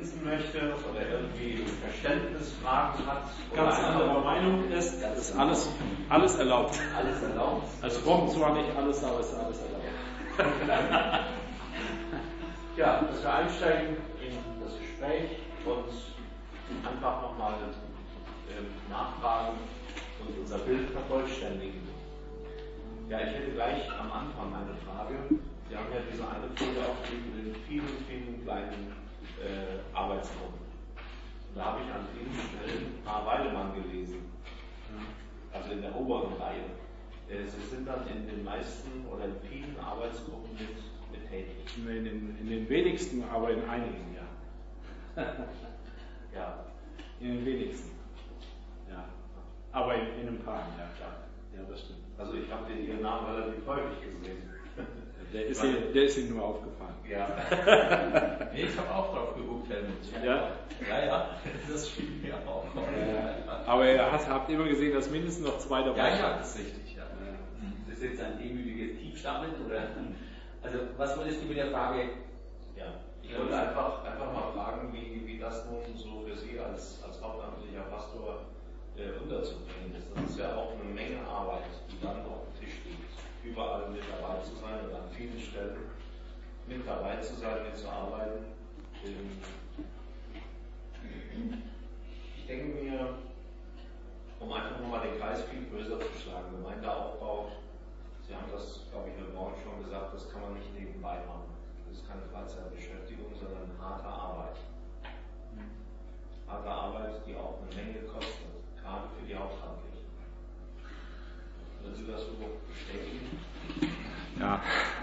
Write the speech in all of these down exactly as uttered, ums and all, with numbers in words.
ergänzen möchte oder irgendwie Verständnisfragen hat. Ganz anderer Meinung ist, ist alles, alles erlaubt. Alles erlaubt. Also kommt zwar nicht alles, aber es ist alles erlaubt. Ja, dass wir einsteigen in das Gespräch und einfach nochmal äh, nachfragen und unser Bild vervollständigen. Ja, ich hätte gleich am Anfang eine Frage. Wir haben ja diese eine Folie aufgelegt mit den vielen, vielen kleinen äh, Arbeitsgruppen. Und da habe ich an vielen Stellen H. Weidemann gelesen, also in der oberen Reihe. Äh, Sie sind dann in den meisten oder in vielen Arbeitsgruppen mit, mit tätig. In den, in den wenigsten, aber in einigen, ja. Ja. In den wenigsten. Ja. Aber in, in ein paar, ja, klar. Ja, das stimmt. Also ich habe Ihren Namen relativ häufig gesehen. Der ist, Ihnen, der ist Ihnen nur aufgefallen. Ja. Nee, ich habe auch drauf geguckt, Helmut. Ja? Ja, ja, das spielt mir auch. Ja. Aber ihr habt, habt immer gesehen, dass mindestens noch zwei dabei sind. Ja, ja, das ist richtig. Ja. Das ist jetzt ein demütiges Tiefstammeln, oder? Also, was wolltest du mit der Frage? Ja, ich wollte einfach, einfach mal fragen, wie, wie das nun so für Sie als, als hauptamtlicher Pastor äh, unterzubringen ist. Das ist ja auch eine Menge Arbeit, die dann auf dem Tisch liegt. Überall mit dabei zu sein oder an vielen Stellen mit dabei zu sein, mitzuarbeiten. Ich denke mir, um einfach nochmal den Kreis viel größer zu schlagen, Gemeindeaufbau, Sie haben das, glaube ich, heute Morgen schon gesagt, das kann man nicht nebenbei machen. Das ist keine Freizeitbeschäftigung, sondern harte Arbeit. Harte Arbeit, die auch eine Menge kostet, gerade für die Hauptamtlichen. Würden Sie das so bestätigen? Ja.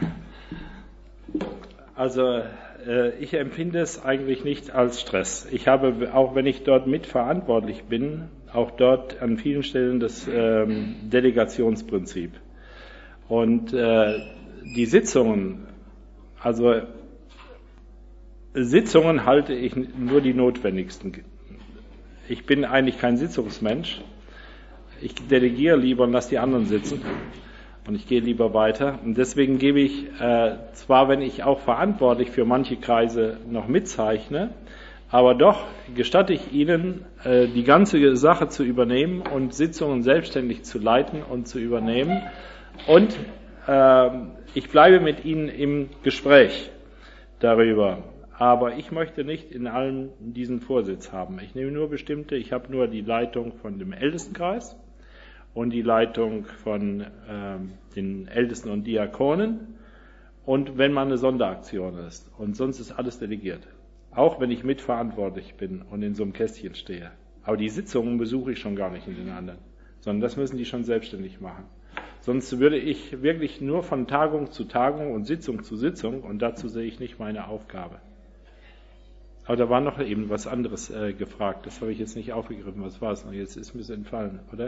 Also äh, ich empfinde es eigentlich nicht als Stress. Ich habe, auch wenn ich dort mitverantwortlich bin, auch dort an vielen Stellen das ähm, Delegationsprinzip. Und äh, die Sitzungen, also Sitzungen halte ich nur die notwendigsten. Ich bin eigentlich kein Sitzungsmensch. Ich delegiere lieber und lasse die anderen sitzen. Und ich gehe lieber weiter. Und deswegen gebe ich, äh, zwar wenn ich auch verantwortlich für manche Kreise noch mitzeichne, aber doch gestatte ich Ihnen, äh, die ganze Sache zu übernehmen und Sitzungen selbstständig zu leiten und zu übernehmen. Und äh, ich bleibe mit Ihnen im Gespräch darüber. Aber ich möchte nicht in allen diesen Vorsitz haben. Ich nehme nur bestimmte, ich habe nur die Leitung von dem Ältestenkreis und die Leitung von äh, den Ältesten und Diakonen und wenn mal eine Sonderaktion ist. Und sonst ist alles delegiert. Auch wenn ich mitverantwortlich bin und in so einem Kästchen stehe. Aber die Sitzungen besuche ich schon gar nicht in den anderen, sondern das müssen die schon selbstständig machen. Sonst würde ich wirklich nur von Tagung zu Tagung und Sitzung zu Sitzung und dazu sehe ich nicht meine Aufgabe. Aber da war noch eben was anderes äh, gefragt. Das habe ich jetzt nicht aufgegriffen. Was war es noch? Jetzt ist mir es entfallen, oder?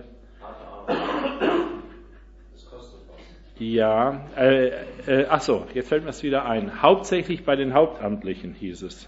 Das kostet was. Ja, äh, äh, ach so, jetzt fällt mir es wieder ein. Hauptsächlich bei den Hauptamtlichen hieß es.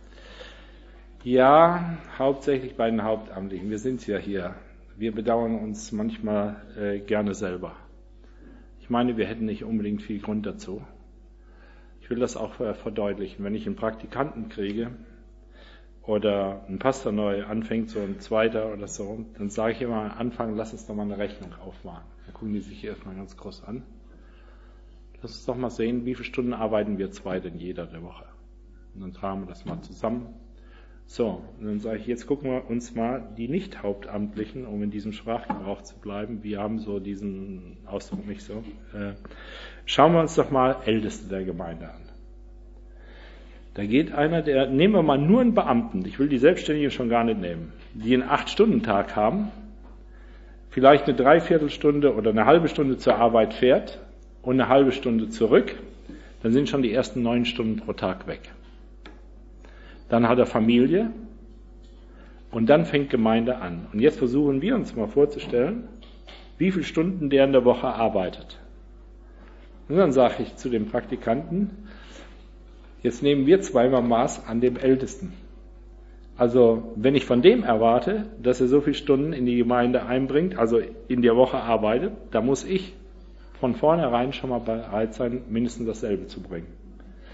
Ja, hauptsächlich bei den Hauptamtlichen. Wir sind ja hier. Wir bedauern uns manchmal äh, gerne selber. Ich meine, wir hätten nicht unbedingt viel Grund dazu. Ich will das auch äh, verdeutlichen. Wenn ich einen Praktikanten kriege oder ein Pastor neu anfängt, so ein zweiter oder so, dann sage ich immer am Anfang, lass uns doch mal eine Rechnung aufmachen. Dann gucken die sich erstmal ganz groß an. Lass uns doch mal sehen, wie viele Stunden arbeiten wir zwei denn jeder der Woche. Und dann tragen wir das mal zusammen. So, und dann sage ich, jetzt gucken wir uns mal die Nicht-Hauptamtlichen, um in diesem Sprachgebrauch zu bleiben, wir haben so diesen Ausdruck nicht so, äh, schauen wir uns doch mal Älteste der Gemeinde an. Da geht einer, der, nehmen wir mal nur einen Beamten, ich will die Selbstständigen schon gar nicht nehmen, die einen acht-Stunden-Tag haben, vielleicht eine Dreiviertelstunde oder eine halbe Stunde zur Arbeit fährt und eine halbe Stunde zurück, dann sind schon die ersten neun Stunden pro Tag weg. Dann hat er Familie und dann fängt Gemeinde an. Und jetzt versuchen wir uns mal vorzustellen, wie viele Stunden der in der Woche arbeitet. Und dann sage ich zu dem Praktikanten, jetzt nehmen wir zweimal Maß an dem Ältesten. Also wenn ich von dem erwarte, dass er so viele Stunden in die Gemeinde einbringt, also in der Woche arbeitet, da muss ich von vornherein schon mal bereit sein, mindestens dasselbe zu bringen.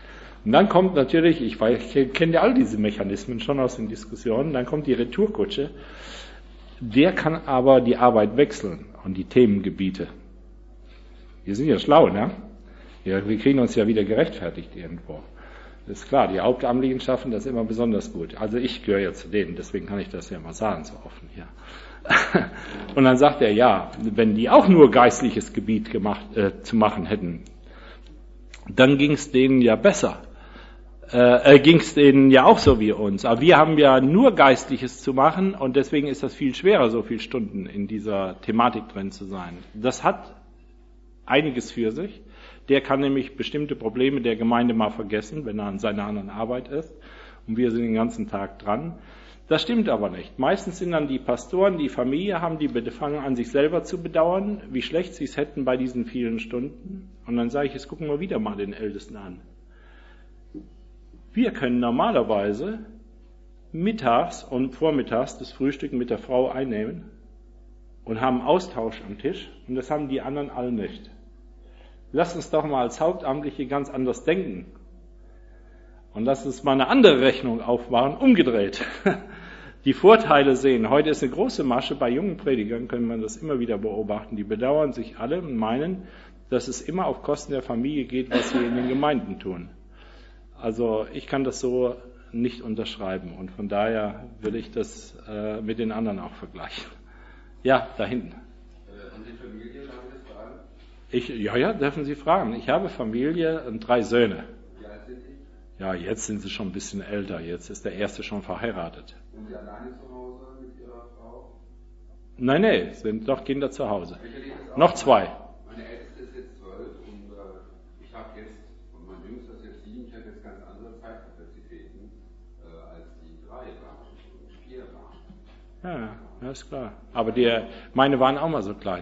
Und dann kommt natürlich, ich, ich kenne ja all diese Mechanismen schon aus den Diskussionen, dann kommt die Retourkutsche. Der kann aber die Arbeit wechseln und die Themengebiete. Wir sind ja schlau, ne? Ja, wir kriegen uns ja wieder gerechtfertigt irgendwo. Das ist klar, die Hauptamtlichen schaffen das immer besonders gut. Also ich gehöre ja zu denen, deswegen kann ich das ja mal sagen, so offen hier. Und dann sagt er, ja, wenn die auch nur geistliches Gebiet gemacht, äh, zu machen hätten, dann ging es denen ja besser. Äh, ging es denen ja auch so wie uns. Aber wir haben ja nur Geistliches zu machen und deswegen ist das viel schwerer, so viele Stunden in dieser Thematik drin zu sein. Das hat einiges für sich. Der kann nämlich bestimmte Probleme der Gemeinde mal vergessen, wenn er an seiner anderen Arbeit ist. Und wir sind den ganzen Tag dran. Das stimmt aber nicht. Meistens sind dann die Pastoren, die Familie haben, die fangen an, sich selber zu bedauern, wie schlecht sie es hätten bei diesen vielen Stunden. Und dann sage ich, jetzt gucken wir wieder mal den Ältesten an. Wir können normalerweise mittags und vormittags das Frühstück mit der Frau einnehmen und haben Austausch am Tisch und das haben die anderen alle nicht. Lasst uns doch mal als Hauptamtliche ganz anders denken und lasst uns mal eine andere Rechnung aufmachen, umgedreht. Die Vorteile sehen. Heute ist eine große Masche, bei jungen Predigern können wir das immer wieder beobachten, die bedauern sich alle und meinen, dass es immer auf Kosten der Familie geht, was sie in den Gemeinden tun. Also ich kann das so nicht unterschreiben und von daher will ich das äh, mit den anderen auch vergleichen. Ja, da hinten. Äh, und die Familie, darf ich das fragen? Ich, ja, ja, dürfen Sie fragen. Ich habe Familie und drei Söhne. Wie alt sind die? Ja, jetzt sind sie schon ein bisschen älter. Jetzt ist der erste schon verheiratet. Sind Sie alleine zu Hause mit Ihrer Frau? Nein, nein, sind doch Kinder zu Hause. Noch zwei. Meine Älteste ist jetzt zwölf und äh, ich habe jetzt, und mein Jüngster ist jetzt sieben, ich habe jetzt ganz andere Zeitkapazitäten, äh, als die drei waren und vier waren. Ja, das ist klar. Aber die, meine waren auch mal so klein.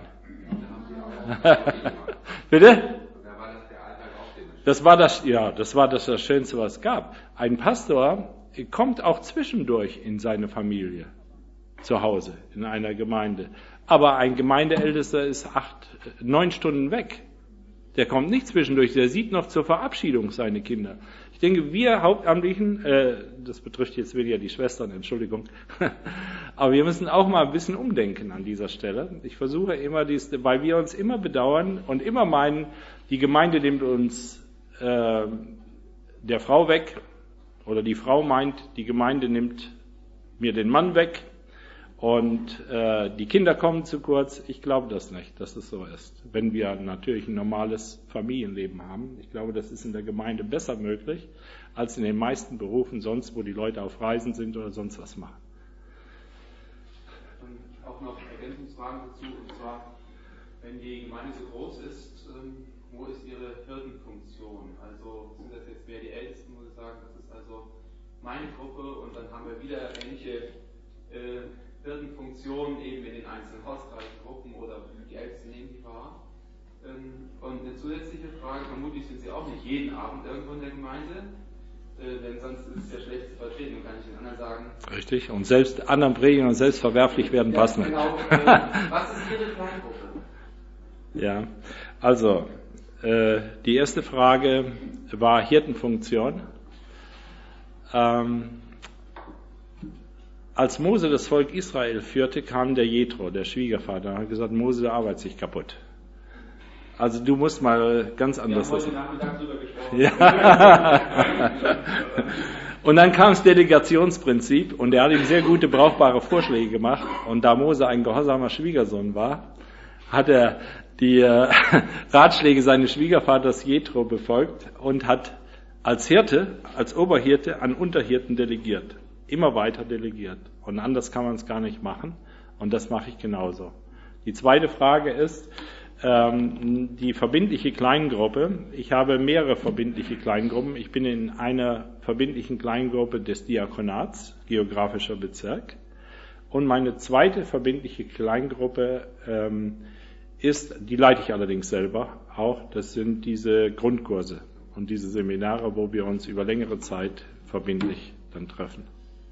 Bitte? Da war das der Alltag auch dementsprechend. Das war das, ja, das war das, das Schönste, was es gab. Ein Pastor kommt auch zwischendurch in seine Familie zu Hause, in einer Gemeinde. Aber ein Gemeindeältester ist acht, neun Stunden weg. Der kommt nicht zwischendurch, der sieht noch zur Verabschiedung seine Kinder. Ich denke, wir Hauptamtlichen, äh, das betrifft jetzt weniger die Schwestern, Entschuldigung, aber wir müssen auch mal ein bisschen umdenken an dieser Stelle. Ich versuche immer, dies, weil wir uns immer bedauern und immer meinen, die Gemeinde nimmt uns äh, der Frau weg oder die Frau meint, die Gemeinde nimmt mir den Mann weg. Und äh, die Kinder kommen zu kurz. Ich glaube das nicht, dass es so ist. Wenn wir natürlich ein normales Familienleben haben. Ich glaube, das ist in der Gemeinde besser möglich, als in den meisten Berufen sonst, wo die Leute auf Reisen sind oder sonst was machen. Und auch noch Ergänzungsfragen dazu. Und zwar, wenn die Gemeinde so groß ist, ähm, wo ist ihre Hirtenfunktion? Also sind das jetzt mehr die Ältesten, muss ich sagen, das ist also meine Gruppe und dann haben wir wieder ähnliche äh, Hirtenfunktionen eben in den einzelnen Hauskreisen, Gruppen oder die Ältesten nehmen die wahr. Und eine zusätzliche Frage, vermutlich sind Sie auch nicht jeden Abend irgendwo in der Gemeinde, denn sonst ist es ja schlecht zu vertreten und kann ich den anderen sagen. Richtig, und selbst anderen predigen und selbst verwerflich werden ja, passen. Genau, äh, was ist Ihre Kleingruppe? Ja, also äh, die erste Frage war Hirtenfunktion. Ähm, Als Mose das Volk Israel führte, kam der Jethro, der Schwiegervater, und hat gesagt, Mose, der arbeitet sich kaputt. Also du musst mal ganz anders Wir haben wissen. heute Nachmittag drüber gesprochen. Ja. Und dann kam das Delegationsprinzip und er hat ihm sehr gute, brauchbare Vorschläge gemacht. Und da Mose ein gehorsamer Schwiegersohn war, hat er die äh, Ratschläge seines Schwiegervaters Jethro befolgt und hat als Hirte, als Oberhirte an Unterhirten delegiert. Immer weiter delegiert. Und anders kann man es gar nicht machen. Und das mache ich genauso. Die zweite Frage ist ähm, die verbindliche Kleingruppe. Ich habe mehrere verbindliche Kleingruppen. Ich bin in einer verbindlichen Kleingruppe des Diakonats, geografischer Bezirk. Und meine zweite verbindliche Kleingruppe ähm, ist, die leite ich allerdings selber auch, das sind diese Grundkurse und diese Seminare, wo wir uns über längere Zeit verbindlich dann treffen.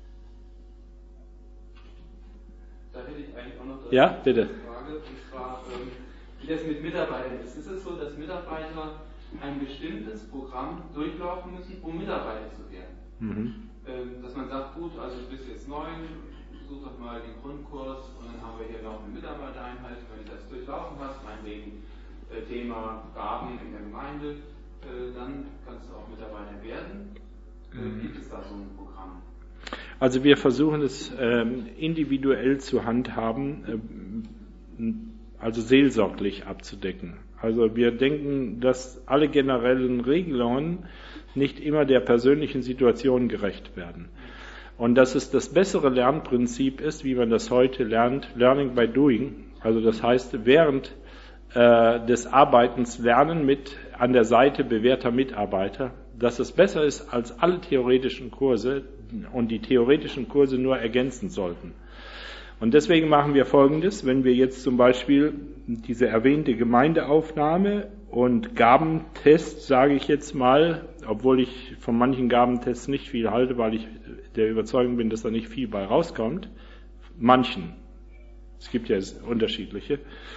Da hätte ich eigentlich auch noch Ja, bitte. eine Frage, und zwar, ähm, wie das mit Mitarbeitern ist. Ist es so, dass Mitarbeiter ein bestimmtes Programm durchlaufen müssen, um Mitarbeiter zu werden. Mhm. Ähm, dass man sagt, gut, also du bist jetzt neu, such doch mal den Grundkurs und dann haben wir hier noch eine Mitarbeitereinheit. Wenn du das durchlaufen hast, meinetwegen äh, Thema Gaben in der Gemeinde, äh, dann kannst du auch Mitarbeiter werden. Äh, gibt es da so ein Programm? Also wir versuchen es ähm, individuell zu handhaben, ähm, also seelsorglich abzudecken. Also wir denken, dass alle generellen Regelungen nicht immer der persönlichen Situation gerecht werden. Und dass es das bessere Lernprinzip ist, wie man das heute lernt, Learning by Doing. Also das heißt, während äh, des Arbeitens lernen mit an der Seite bewährter Mitarbeiter, dass es besser ist als alle theoretischen Kurse und die theoretischen Kurse nur ergänzen sollten. Und deswegen machen wir Folgendes, wenn wir jetzt zum Beispiel diese erwähnte Gemeindeaufnahme und Gabentest, sage ich jetzt mal, obwohl ich von manchen Gabentests nicht viel halte, weil ich der Überzeugung bin, dass da nicht viel bei rauskommt, manchen, es gibt ja unterschiedliche,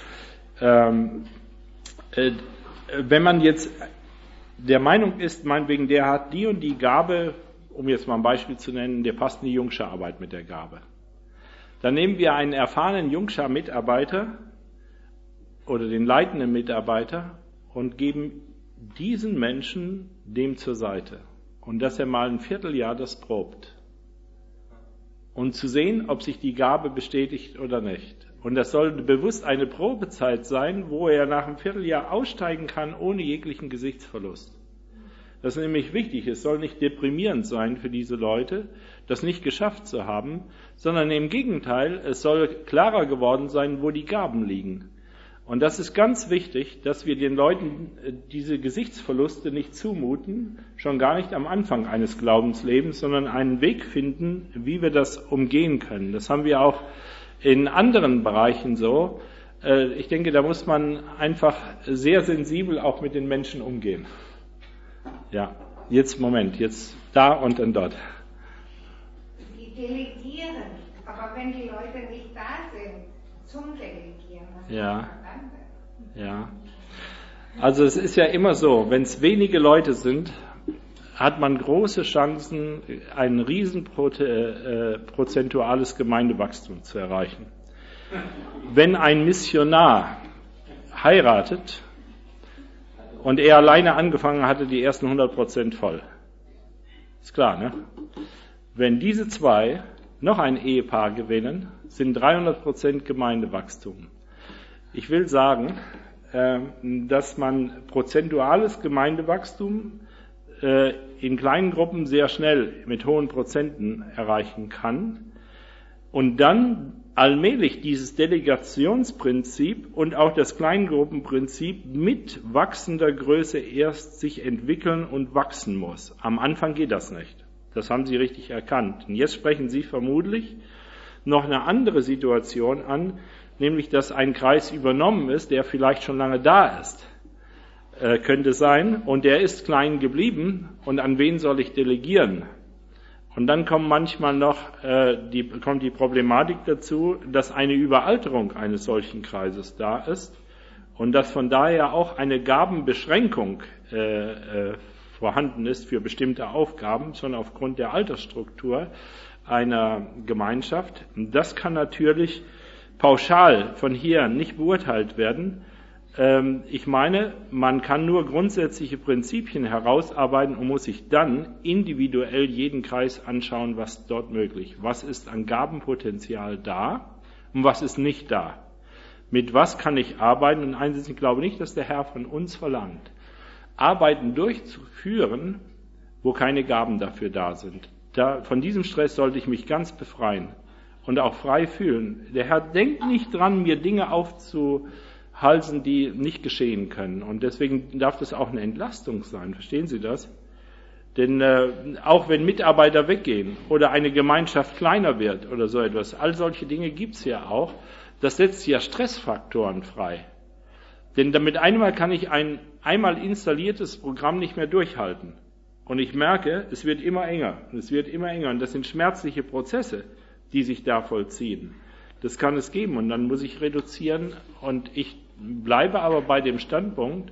ähm, äh, wenn man jetzt der Meinung ist, meinetwegen, der hat die und die Gabe, um jetzt mal ein Beispiel zu nennen, der passt in die Jungschararbeit mit der Gabe. Dann nehmen wir einen erfahrenen Jungschar-Mitarbeiter oder den leitenden Mitarbeiter und geben diesen Menschen dem zur Seite. Und dass er mal ein Vierteljahr das probt. Und zu sehen, ob sich die Gabe bestätigt oder nicht. Und das soll bewusst eine Probezeit sein, wo er nach einem Vierteljahr aussteigen kann, ohne jeglichen Gesichtsverlust. Das ist nämlich wichtig. Es soll nicht deprimierend sein für diese Leute, das nicht geschafft zu haben, sondern im Gegenteil, es soll klarer geworden sein, wo die Gaben liegen. Und das ist ganz wichtig, dass wir den Leuten diese Gesichtsverluste nicht zumuten, schon gar nicht am Anfang eines Glaubenslebens, sondern einen Weg finden, wie wir das umgehen können. Das haben wir auch in anderen Bereichen so. Ich denke, da muss man einfach sehr sensibel auch mit den Menschen umgehen. Ja, jetzt, Moment, jetzt da und dann dort. Die delegieren, aber wenn die Leute nicht da sind, zum Delegieren. Ja, ja. Also es ist ja immer so, wenn es wenige Leute sind, hat man große Chancen, ein riesen äh, prozentuales Gemeindewachstum zu erreichen. Wenn ein Missionar heiratet und er alleine angefangen hatte, die ersten hundert Prozent voll. Ist klar, ne? Wenn diese zwei noch ein Ehepaar gewinnen, sind dreihundert Prozent Gemeindewachstum. Ich will sagen, äh, dass man prozentuales Gemeindewachstum äh, in kleinen Gruppen sehr schnell mit hohen Prozenten erreichen kann und dann allmählich dieses Delegationsprinzip und auch das Kleingruppenprinzip mit wachsender Größe erst sich entwickeln und wachsen muss. Am Anfang geht das nicht. Das haben Sie richtig erkannt. Und jetzt sprechen Sie vermutlich noch eine andere Situation an, nämlich dass ein Kreis übernommen ist, der vielleicht schon lange da ist. Äh, könnte sein. Und der ist klein geblieben. Und an wen soll ich delegieren? Und dann kommt manchmal noch äh, die, kommt die Problematik dazu, dass eine Überalterung eines solchen Kreises da ist und dass von daher auch eine Gabenbeschränkung äh, äh, vorhanden ist für bestimmte Aufgaben, schon aufgrund der Altersstruktur einer Gemeinschaft. Das kann natürlich pauschal von hier nicht beurteilt werden. Ähm, ich meine, man kann nur grundsätzliche Prinzipien herausarbeiten und muss sich dann individuell jeden Kreis anschauen, was dort möglich ist. Was ist an Gabenpotenzial da und was ist nicht da? Mit was kann ich arbeiten? Und eins, ich glaube nicht, dass der Herr von uns verlangt, Arbeiten durchzuführen, wo keine Gaben dafür da sind. Da, von diesem Stress sollte ich mich ganz befreien und auch frei fühlen. Der Herr denkt nicht dran, mir Dinge aufzuhalsen, die nicht geschehen können. Und deswegen darf das auch eine Entlastung sein. Verstehen Sie das? Denn äh, auch wenn Mitarbeiter weggehen oder eine Gemeinschaft kleiner wird oder so etwas, all solche Dinge gibt's ja auch. Das setzt ja Stressfaktoren frei. Denn damit einmal kann ich ein einmal installiertes Programm nicht mehr durchhalten. Und ich merke, es wird immer enger. Es wird immer enger. Und das sind schmerzliche Prozesse, die sich da vollziehen. Das kann es geben. Und dann muss ich reduzieren. Und ich bleibe aber bei dem Standpunkt,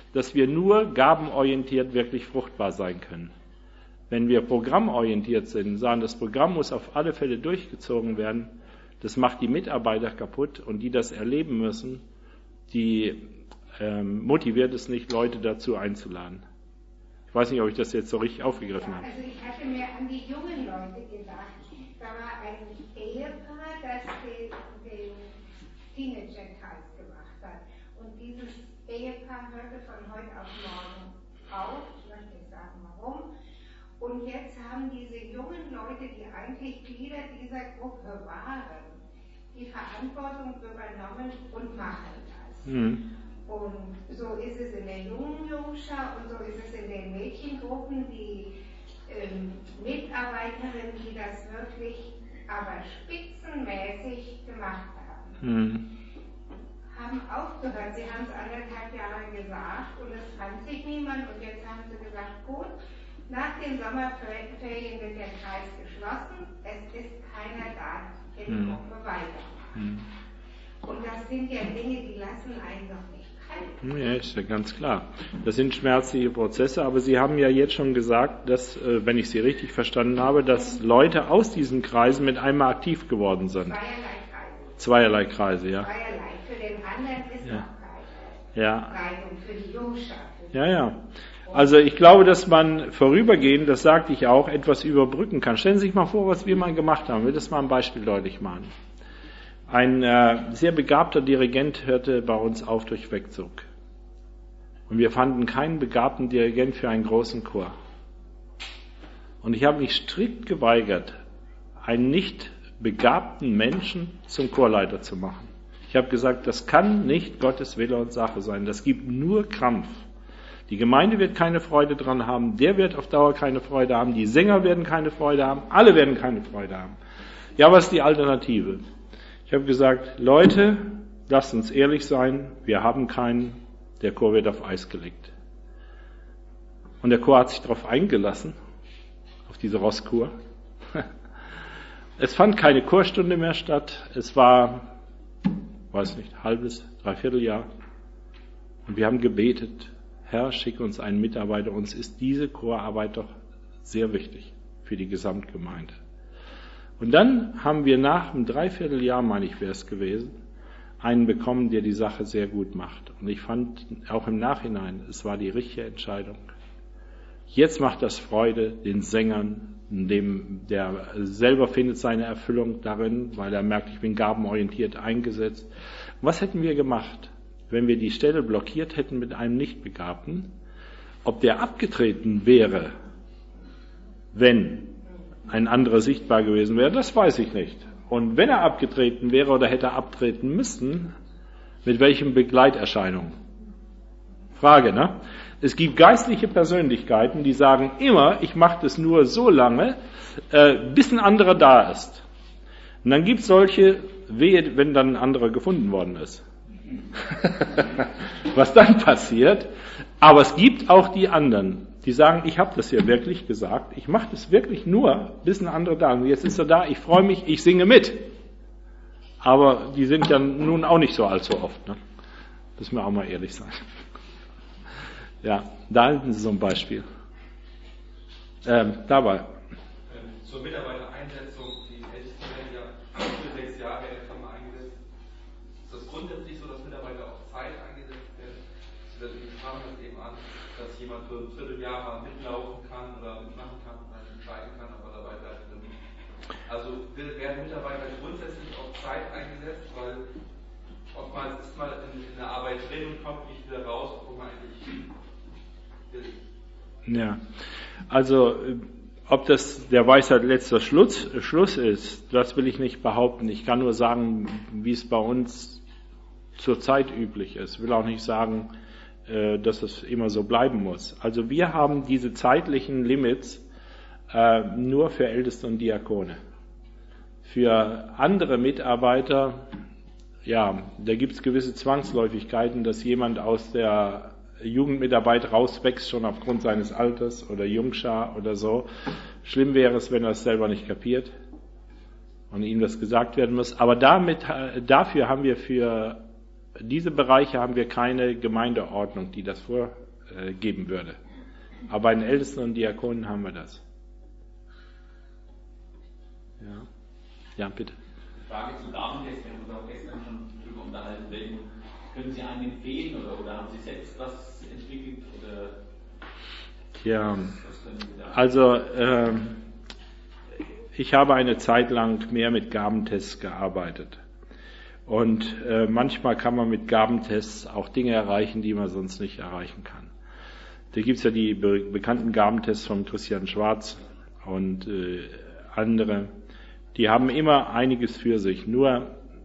dass wir nur gabenorientiert wirklich fruchtbar sein können. Wenn wir programmorientiert sind, sagen, das Programm muss auf alle Fälle durchgezogen werden, das macht die Mitarbeiter kaputt und die das erleben müssen, die ähm, motiviert es nicht, Leute dazu einzuladen. Ich weiß nicht, ob ich das jetzt so richtig aufgegriffen habe. Also ich hatte mir an die jungen Leute gedacht. Da war ein Ehepaar, das den, den Teenager-Kreis gemacht hat. Und dieses Ehepaar hörte von heute auf morgen auf. Ich möchte nicht sagen, warum. Und jetzt haben diese jungen Leute, die eigentlich Glieder dieser Gruppe waren, die Verantwortung übernommen und machen das. Mhm. Und so ist es in der jungen Jungschar und so ist es in den Mädchengruppen, die ähm, Mitarbeiterinnen, die das wirklich aber spitzenmäßig gemacht haben, mhm. haben aufgehört. Sie haben es anderthalb Jahre gesagt und es fand sich niemand und jetzt haben sie gesagt, gut, nach den Sommerferien wird der Kreis geschlossen, es ist keiner da, in der mhm. Gruppe weitermachen. Mhm. Und das sind ja Dinge, die lassen einen doch nicht kalt. Ja, ist ja ganz klar. Das sind schmerzliche Prozesse, aber Sie haben ja jetzt schon gesagt, dass, wenn ich Sie richtig verstanden habe, dass Leute aus diesen Kreisen mit einmal aktiv geworden sind. Zweierlei Kreise. Zweierlei Kreise, ja. Zweierlei. Für den anderen ist ja. noch keine ja. Leitung für die Jungschaft. Ja, ja. Also ich glaube, dass man vorübergehend, das sagte ich auch, etwas überbrücken kann. Stellen Sie sich mal vor, was wir mal gemacht haben. Ich will das mal ein Beispiel deutlich machen. Ein äh, sehr begabter Dirigent hörte bei uns auf durch Wegzug. Und wir fanden keinen begabten Dirigent für einen großen Chor. Und ich habe mich strikt geweigert, einen nicht begabten Menschen zum Chorleiter zu machen. Ich habe gesagt, das kann nicht Gottes Wille und Sache sein. Das gibt nur Krampf. Die Gemeinde wird keine Freude dran haben, der wird auf Dauer keine Freude haben, die Sänger werden keine Freude haben, alle werden keine Freude haben. Ja, was ist die Alternative? Ich habe gesagt, Leute, lasst uns ehrlich sein, wir haben keinen, der Chor wird auf Eis gelegt. Und der Chor hat sich darauf eingelassen, auf diese Rosskur. Es fand keine Chorstunde mehr statt, es war, weiß nicht, halbes, dreiviertel Jahr. Und wir haben gebetet, Herr, schick uns einen Mitarbeiter, uns ist diese Chorarbeit doch sehr wichtig für die Gesamtgemeinde. Und dann haben wir nach einem Dreivierteljahr, meine ich, wäre es gewesen, einen bekommen, der die Sache sehr gut macht. Und ich fand auch im Nachhinein, es war die richtige Entscheidung. Jetzt macht das Freude den Sängern, dem, der selber findet seine Erfüllung darin, weil er merkt, ich bin gabenorientiert eingesetzt. Und was hätten wir gemacht, wenn wir die Stelle blockiert hätten mit einem Nichtbegabten? Ob der abgetreten wäre, wenn ein anderer sichtbar gewesen wäre, das weiß ich nicht. Und wenn er abgetreten wäre oder hätte abtreten müssen, mit welchen Begleiterscheinungen? Frage, ne? Es gibt geistliche Persönlichkeiten, die sagen immer, ich mache das nur so lange, äh, bis ein anderer da ist. Und dann gibt es solche, wehe, wenn dann ein anderer gefunden worden ist. Was dann passiert. Aber es gibt auch die anderen, die sagen, ich habe das hier wirklich gesagt, ich mache das wirklich nur, bis ein anderer da ist. Und jetzt ist er da, ich freue mich, ich singe mit. Aber die sind ja nun auch nicht so allzu oft. Ne? Müssen wir auch mal ehrlich sein. Ja, da hinten ist so ein Beispiel. Ähm, dabei. Zur Mitarbeitereinsetzung, die Ältesten werden ja für sechs Jahre in der Firma eingesetzt. Ist das grundsätzlich so, dass Mitarbeiter auf Zeit eingesetzt werden? Sie sprachen das eben an, dass jemand für ein Vierteljahr mal mitlaufen kann oder mitmachen kann, mal entscheiden kann, ob er dabei bleibt oder nicht. Also werden Mitarbeiter grundsätzlich auf Zeit eingesetzt, weil oftmals ist man in, in der Arbeit drin und kommt nicht wieder raus, obwohl man eigentlich will. Ja, also ob das der Weisheit letzter Schluss, Schluss ist, das will ich nicht behaupten. Ich kann nur sagen, wie es bei uns zurzeit üblich ist. Ich will auch nicht sagen, dass es immer so bleiben muss. Also wir haben diese zeitlichen Limits äh, nur für Älteste und Diakone. Für andere Mitarbeiter, ja, da gibt es gewisse Zwangsläufigkeiten, dass jemand aus der Jugendmitarbeit rauswächst, schon aufgrund seines Alters oder Jungschar oder so. Schlimm wäre es, wenn er es selber nicht kapiert und ihm das gesagt werden muss. Aber damit, dafür haben wir für Diese Bereiche haben wir keine Gemeindeordnung, die das vorgeben würde. Aber bei den Ältesten und Diakonen haben wir das. Ja, ja bitte. Frage zu Gabentests, wir haben uns auch gestern schon darüber unterhalten. Welchen können Sie einen empfehlen oder, oder haben Sie selbst was entwickelt? Oder ja, was können Sie da? Also äh, ich habe eine Zeit lang mehr mit Gabentests gearbeitet. Und äh, manchmal kann man mit Gabentests auch Dinge erreichen, die man sonst nicht erreichen kann. Da gibt es ja die be- bekannten Gabentests von Christian Schwarz und äh, andere. Die haben immer einiges für sich. Nur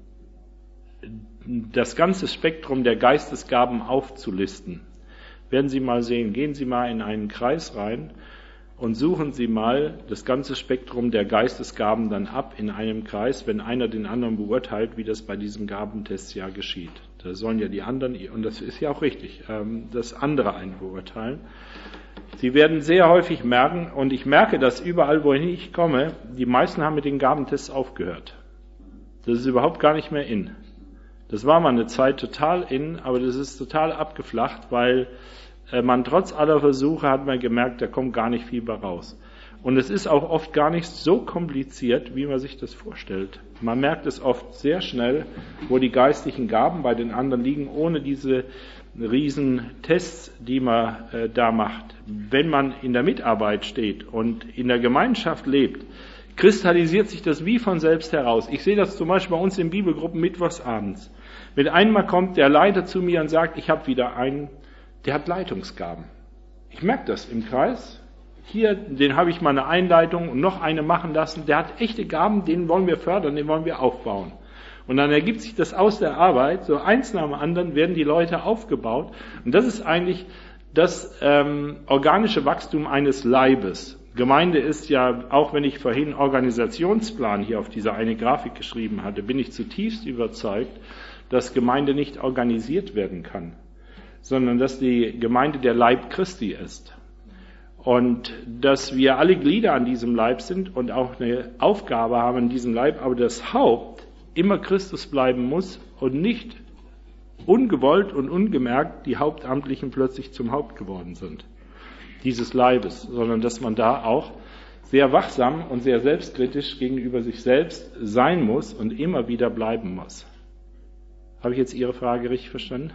das ganze Spektrum der Geistesgaben aufzulisten, werden Sie mal sehen. Gehen Sie mal in einen Kreis rein und suchen Sie mal das ganze Spektrum der Geistesgaben dann ab in einem Kreis, wenn einer den anderen beurteilt, wie das bei diesem Gabentest ja geschieht. Da sollen ja die anderen, und das ist ja auch richtig, das andere einen beurteilen. Sie werden sehr häufig merken, und ich merke das überall, wohin ich komme, die meisten haben mit den Gabentests aufgehört. Das ist überhaupt gar nicht mehr in. Das war mal eine Zeit total in, aber das ist total abgeflacht, weil man trotz aller Versuche hat man gemerkt, da kommt gar nicht viel bei raus. Und es ist auch oft gar nicht so kompliziert, wie man sich das vorstellt. Man merkt es oft sehr schnell, wo die geistlichen Gaben bei den anderen liegen, ohne diese riesen Tests, die man äh, da macht. Wenn man in der Mitarbeit steht und in der Gemeinschaft lebt, kristallisiert sich das wie von selbst heraus. Ich sehe das zum Beispiel bei uns in Bibelgruppen mittwochsabends. Mit einmal kommt der Leiter zu mir und sagt, ich habe wieder einen, der hat Leitungsgaben. Ich merke das im Kreis. Hier, den habe ich mal eine Einleitung und noch eine machen lassen. Der hat echte Gaben, den wollen wir fördern, den wollen wir aufbauen. Und dann ergibt sich das aus der Arbeit, so eins nach dem anderen werden die Leute aufgebaut. Und das ist eigentlich das ähm, organische Wachstum eines Leibes. Gemeinde ist ja, auch wenn ich vorhin Organisationsplan hier auf diese eine Grafik geschrieben hatte, bin ich zutiefst überzeugt, dass Gemeinde nicht organisiert werden kann, sondern dass die Gemeinde der Leib Christi ist. Und dass wir alle Glieder an diesem Leib sind und auch eine Aufgabe haben in diesem Leib, aber das Haupt immer Christus bleiben muss und nicht ungewollt und ungemerkt die Hauptamtlichen plötzlich zum Haupt geworden sind dieses Leibes, sondern dass man da auch sehr wachsam und sehr selbstkritisch gegenüber sich selbst sein muss und immer wieder bleiben muss. Habe ich jetzt Ihre Frage richtig verstanden?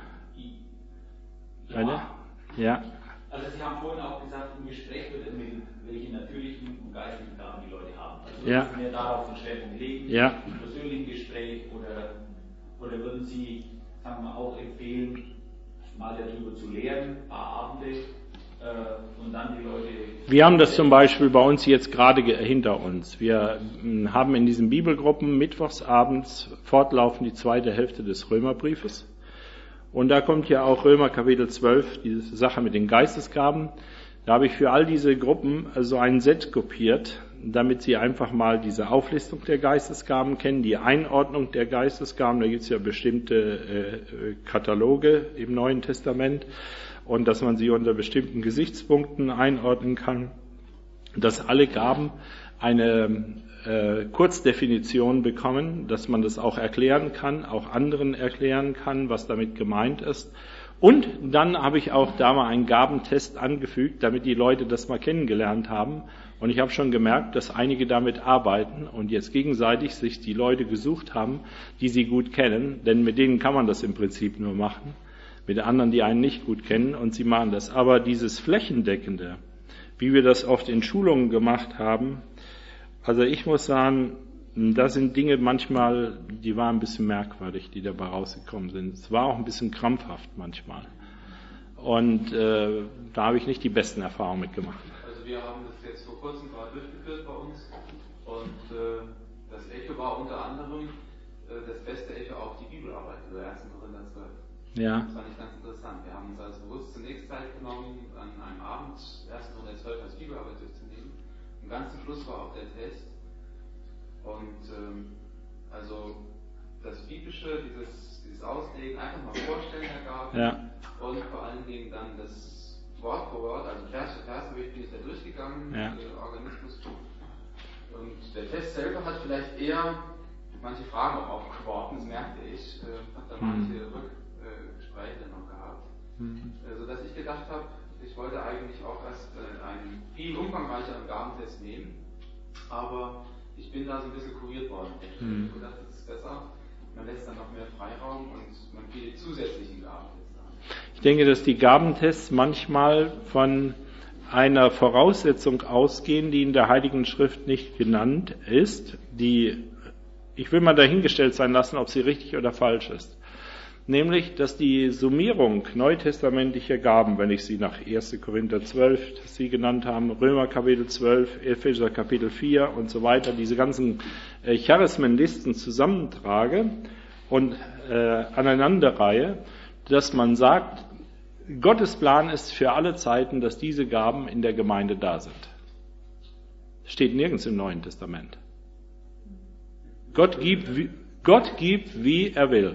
Ja. Eine? Ja. Also Sie haben vorhin auch gesagt, im Gespräch wird ermittelt, welche natürlichen und geistigen Gaben die Leute haben. Also Ja. würden Sie mehr darauf den Schwerpunkt legen, Ja. im persönlichen Gespräch, oder, oder würden Sie, sagen wir, auch empfehlen, mal darüber zu lehren, ein paar Abende, äh, und dann die Leute... Wir haben das zum Beispiel bei uns jetzt gerade ge- hinter uns. Wir mh, haben in diesen Bibelgruppen mittwochsabends fortlaufend die zweite Hälfte des Römerbriefes. Und da kommt ja auch Römer Kapitel zwölf, diese Sache mit den Geistesgaben. Da habe ich für all diese Gruppen so ein Set kopiert, damit sie einfach mal diese Auflistung der Geistesgaben kennen, die Einordnung der Geistesgaben. Da gibt es ja bestimmte äh, Kataloge im Neuen Testament und dass man sie unter bestimmten Gesichtspunkten einordnen kann, dass alle Gaben eine äh, Kurzdefinition bekommen, dass man das auch erklären kann, auch anderen erklären kann, was damit gemeint ist. Und dann habe ich auch da mal einen Gabentest angefügt, damit die Leute das mal kennengelernt haben. Und ich habe schon gemerkt, dass einige damit arbeiten und jetzt gegenseitig sich die Leute gesucht haben, die sie gut kennen, denn mit denen kann man das im Prinzip nur machen, mit anderen, die einen nicht gut kennen, und sie machen das. Aber dieses Flächendeckende, wie wir das oft in Schulungen gemacht haben, also ich muss sagen, da sind Dinge manchmal, die waren ein bisschen merkwürdig, die dabei rausgekommen sind. Es war auch ein bisschen krampfhaft manchmal. Und äh, da habe ich nicht die besten Erfahrungen mitgemacht. Also wir haben das jetzt vor kurzem gerade durchgeführt bei uns und äh, das Echo war unter anderem äh, das beste Echo auf die Bibelarbeit über ersten Korinther zwölf. Ja. Das fand ich ganz interessant. Wir haben uns also bewusst zunächst Zeit genommen, an einem Abend ersten Korinther zwölf als Bibelarbeit durchzunehmen. Und ganz zum Schluss war auch der Test. Und ähm, also das Biblische, dieses, dieses Auslegen, einfach mal vorstellen, Herr Gaben, Ja. und vor allen Dingen dann das Wort für Wort, also Vers für Vers bin ich da durchgegangen, Ja. den Organismus. Und der Test selber hat vielleicht eher manche Fragen auch aufgeworfen, das merkte ich. Ich äh, habe da manche Rückgespräche äh, noch gehabt. Mhm. Äh, sodass ich gedacht habe, ich wollte eigentlich auch erst äh, einen viel umfangreicheren Gabentest nehmen, aber ich bin da so ein bisschen kuriert worden. Ich habe gedacht, das ist besser, man lässt dann noch mehr Freiraum und man geht die zusätzlichen Gabentests an. Ich denke, dass die Gabentests manchmal von einer Voraussetzung ausgehen, die in der Heiligen Schrift nicht genannt ist, die, ich will mal dahingestellt sein lassen, ob sie richtig oder falsch ist. Nämlich, dass die Summierung neutestamentlicher Gaben, wenn ich sie nach erster Korinther zwölf, sie genannt haben, Römer Kapitel zwölf, Epheser Kapitel vier und so weiter, diese ganzen äh, Charismenlisten zusammentrage und äh, aneinanderreihe, dass man sagt, Gottes Plan ist für alle Zeiten, dass diese Gaben in der Gemeinde da sind. Steht nirgends im Neuen Testament. Gott gibt, wie, Gott gibt, wie er will.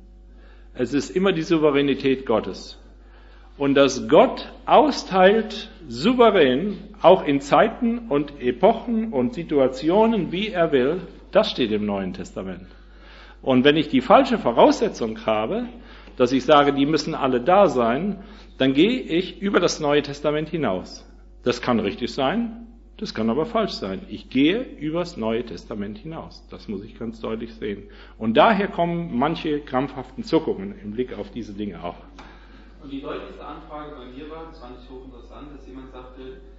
Es ist immer die Souveränität Gottes. Und dass Gott austeilt, souverän, auch in Zeiten und Epochen und Situationen, wie er will, das steht im Neuen Testament. Und wenn ich die falsche Voraussetzung habe, dass ich sage, die müssen alle da sein, dann gehe ich über das Neue Testament hinaus. Das kann richtig sein, das kann aber falsch sein. Ich gehe über das Neue Testament hinaus. Das muss ich ganz deutlich sehen. Und daher kommen manche krampfhaften Zuckungen im Blick auf diese Dinge auch. Und die deutlichste Anfrage bei mir war, das fand ich hochinteressant, dass jemand sagte,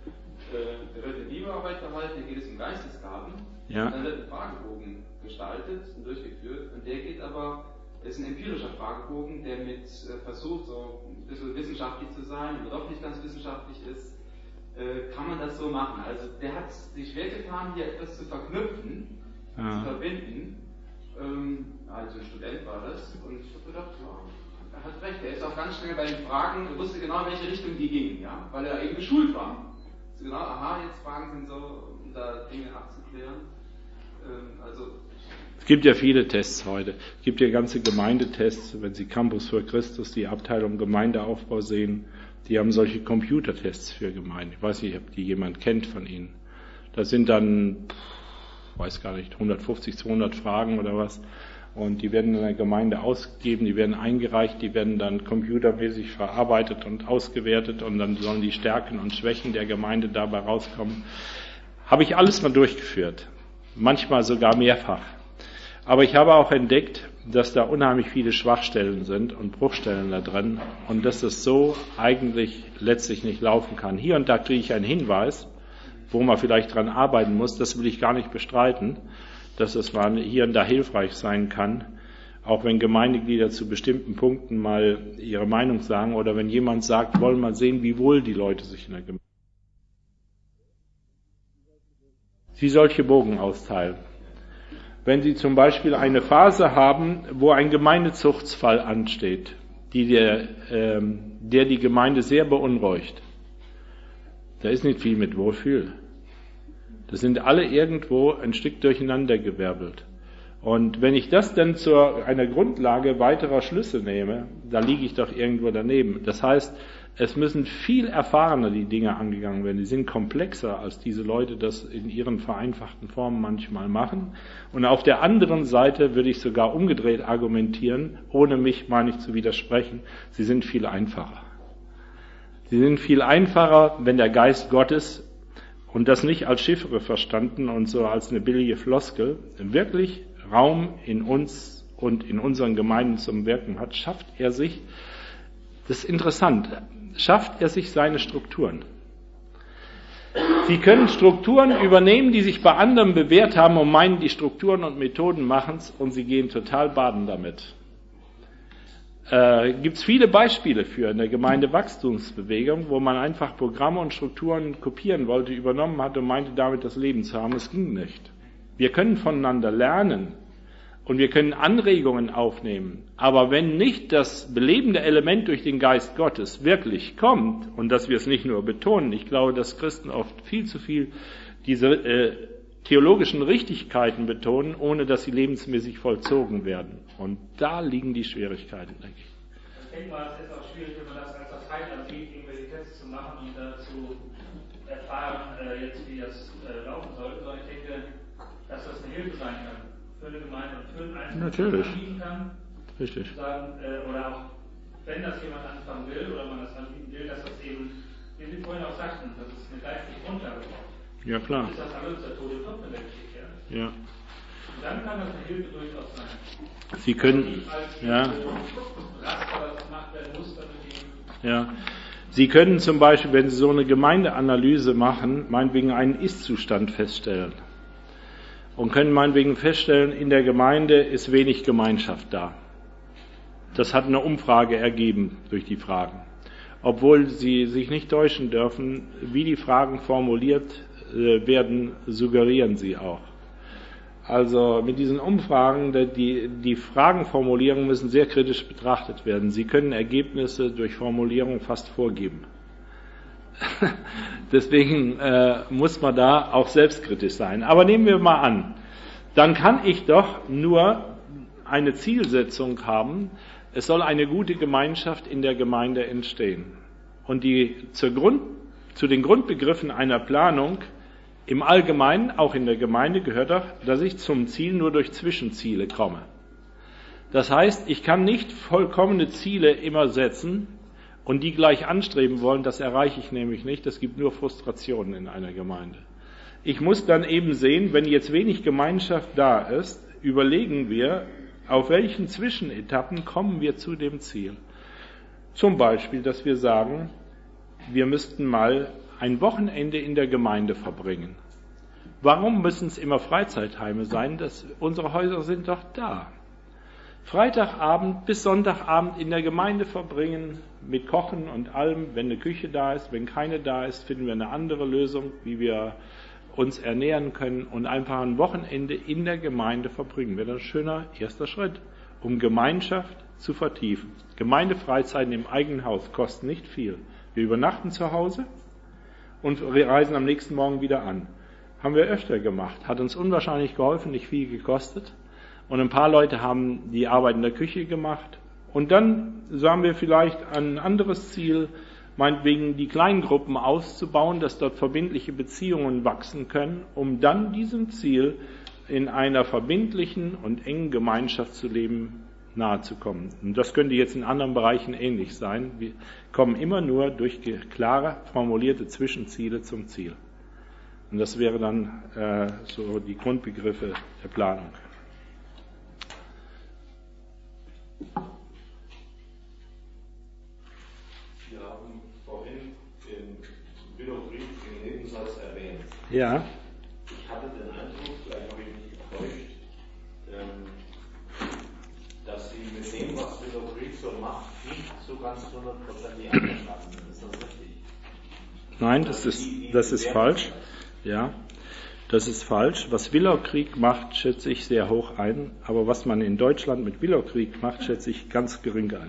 äh, da wird eine Bibelarbeit gehalten, da geht es um Geistesgaben. Ja. Und dann wird ein Fragebogen gestaltet und durchgeführt. Und der geht aber, ist ein empirischer Fragebogen, der mit äh, versucht, so ein bisschen wissenschaftlich zu sein, aber doch nicht ganz wissenschaftlich ist. Äh, kann man das so machen? Also der hat sich schwer getan, hier etwas zu verknüpfen, ja. zu verbinden. Ähm, also ein Student war das. Und ich habe gedacht, ja, er hat recht. Er ist auch ganz schnell bei den Fragen, er wusste genau, in welche Richtung die gingen, ja, weil er eben geschult war. So genau, aha, jetzt Fragen sind so, um da Dinge abzuklären. Ähm, also Es gibt ja viele Tests heute. Es gibt ja ganze Gemeindetests, wenn Sie Campus für Christus, die Abteilung Gemeindeaufbau sehen, die haben solche Computertests für Gemeinden. Ich weiß nicht, ob die jemand kennt von Ihnen. Da sind dann, ich weiß gar nicht, hundertfünfzig, zweihundert Fragen oder was. Und die werden in der Gemeinde ausgegeben, die werden eingereicht, die werden dann computermäßig verarbeitet und ausgewertet und dann sollen die Stärken und Schwächen der Gemeinde dabei rauskommen. Habe ich alles mal durchgeführt. Manchmal sogar mehrfach. Aber ich habe auch entdeckt, dass da unheimlich viele Schwachstellen sind und Bruchstellen da drin und dass es so eigentlich letztlich nicht laufen kann. Hier und da kriege ich einen Hinweis, wo man vielleicht dran arbeiten muss. Das will ich gar nicht bestreiten, dass es mal hier und da hilfreich sein kann, auch wenn Gemeindeglieder zu bestimmten Punkten mal ihre Meinung sagen oder wenn jemand sagt, wollen wir sehen, wie wohl die Leute sich in der Gemeinde. Sie solche Bogen austeilen. Wenn Sie zum Beispiel eine Phase haben, wo ein Gemeindezuchtsfall ansteht, die der, ähm, der die Gemeinde sehr beunruhigt, da ist nicht viel mit Wohlfühl. Das sind alle irgendwo ein Stück durcheinandergewirbelt. Und wenn ich das dann zu einer Grundlage weiterer Schlüsse nehme, da liege ich doch irgendwo daneben. Das heißt, es müssen viel erfahrener die Dinge angegangen werden. Die sind komplexer, als diese Leute das in ihren vereinfachten Formen manchmal machen. Und auf der anderen Seite würde ich sogar umgedreht argumentieren, ohne mich, meine ich, zu widersprechen. Sie sind viel einfacher. Sie sind viel einfacher, wenn der Geist Gottes, und das nicht als Chiffre verstanden und so als eine billige Floskel, wirklich Raum in uns und in unseren Gemeinden zum Wirken hat, schafft er sich, das ist interessant, schafft er sich seine Strukturen. Sie können Strukturen übernehmen, die sich bei anderen bewährt haben und meinen, die Strukturen und Methoden machen's und sie gehen total baden damit. Äh, gibt es viele Beispiele für in der Gemeindewachstumsbewegung, wo man einfach Programme und Strukturen kopieren wollte, übernommen hat und meinte, damit das Leben zu haben. Es ging nicht. Wir können voneinander lernen und wir können Anregungen aufnehmen. Aber wenn nicht das belebende Element durch den Geist Gottes wirklich kommt und dass wir es nicht nur betonen, ich glaube, dass Christen oft viel zu viel diese äh, theologischen Richtigkeiten betonen, ohne dass sie lebensmäßig vollzogen werden. Und da liegen die Schwierigkeiten, denke ich. Ich denke mal, es ist auch schwierig, wenn man das als das Heiland sieht, irgendwelche Tests zu machen und äh, zu erfahren, äh, jetzt wie das äh, laufen soll. Sondern ich denke, dass das eine Hilfe sein kann für eine Gemeinde und für einen Einzelnen Natürlich. anbieten kann. Richtig. Sagen, äh, oder auch, wenn das jemand anfangen will oder man das anbieten will, dass das eben, wie Sie vorhin auch sagten, dass es eine geistige Grundlage braucht. Ja, klar. Das ist das alles der Tode kommt, wenn der Geschichte, ja. Ja. Und dann kann das eine Hilfe durchaus sein. Sie können, Als ja. Raster, das gemacht werden muss, damit eben. Ja. Sie können zum Beispiel, wenn Sie so eine Gemeindeanalyse machen, meinetwegen einen Ist-Zustand feststellen. Und können meinetwegen feststellen, in der Gemeinde ist wenig Gemeinschaft da. Das hat eine Umfrage ergeben durch die Fragen. Obwohl Sie sich nicht täuschen dürfen, wie die Fragen formuliert äh, werden, suggerieren sie auch. Also mit diesen Umfragen, die, die Fragenformulierungen müssen sehr kritisch betrachtet werden. Sie können Ergebnisse durch Formulierung fast vorgeben. Deswegen äh, muss man da auch selbstkritisch sein. Aber nehmen wir mal an, dann kann ich doch nur eine Zielsetzung haben, es soll eine gute Gemeinschaft in der Gemeinde entstehen. Und die zur Grund, zu den Grundbegriffen einer Planung im Allgemeinen, auch in der Gemeinde, gehört doch, dass ich zum Ziel nur durch Zwischenziele komme. Das heißt, ich kann nicht vollkommene Ziele immer setzen und die gleich anstreben wollen, das erreiche ich nämlich nicht. Das gibt nur Frustrationen in einer Gemeinde. Ich muss dann eben sehen, wenn jetzt wenig Gemeinschaft da ist, überlegen wir, auf welchen Zwischenetappen kommen wir zu dem Ziel. Zum Beispiel, dass wir sagen, wir müssten mal ein Wochenende in der Gemeinde verbringen. Warum müssen es immer Freizeitheime sein? Das, unsere Häuser sind doch da. Freitagabend bis Sonntagabend in der Gemeinde verbringen, mit Kochen und allem. Wenn eine Küche da ist, wenn keine da ist, finden wir eine andere Lösung, wie wir uns ernähren können und einfach ein Wochenende in der Gemeinde verbringen. Wäre ein schöner erster Schritt, um Gemeinschaft zu vertiefen. Gemeindefreizeiten im eigenen Haus kosten nicht viel. Wir übernachten zu Hause und wir reisen am nächsten Morgen wieder an. Haben wir öfter gemacht. Hat uns unwahrscheinlich geholfen, nicht viel gekostet. Und ein paar Leute haben die Arbeit in der Küche gemacht. Und dann sagen wir vielleicht ein anderes Ziel, meinetwegen die Kleingruppen auszubauen, dass dort verbindliche Beziehungen wachsen können, um dann diesem Ziel in einer verbindlichen und engen Gemeinschaft zu leben, nahe zu kommen. Und das könnte jetzt in anderen Bereichen ähnlich sein. Wir kommen immer nur durch klare, formulierte Zwischenziele zum Ziel. Und das wäre dann äh, so die Grundbegriffe der Planung. Wir haben vorhin den Willow-Brief im Nebensatz erwähnt. Ja. Ich hatte den Eindruck, vielleicht habe ich mich getäuscht, ähm, dass Sie mit dem, was Willow-Brief so macht, nicht so ganz hundertprozentig einverstanden sind. Ist das richtig? Nein, das ist, das ist falsch. Ja, das ist falsch. Was Willow Creek macht, schätze ich sehr hoch ein. Aber was man in Deutschland mit Willow Creek macht, schätze ich ganz gering ein.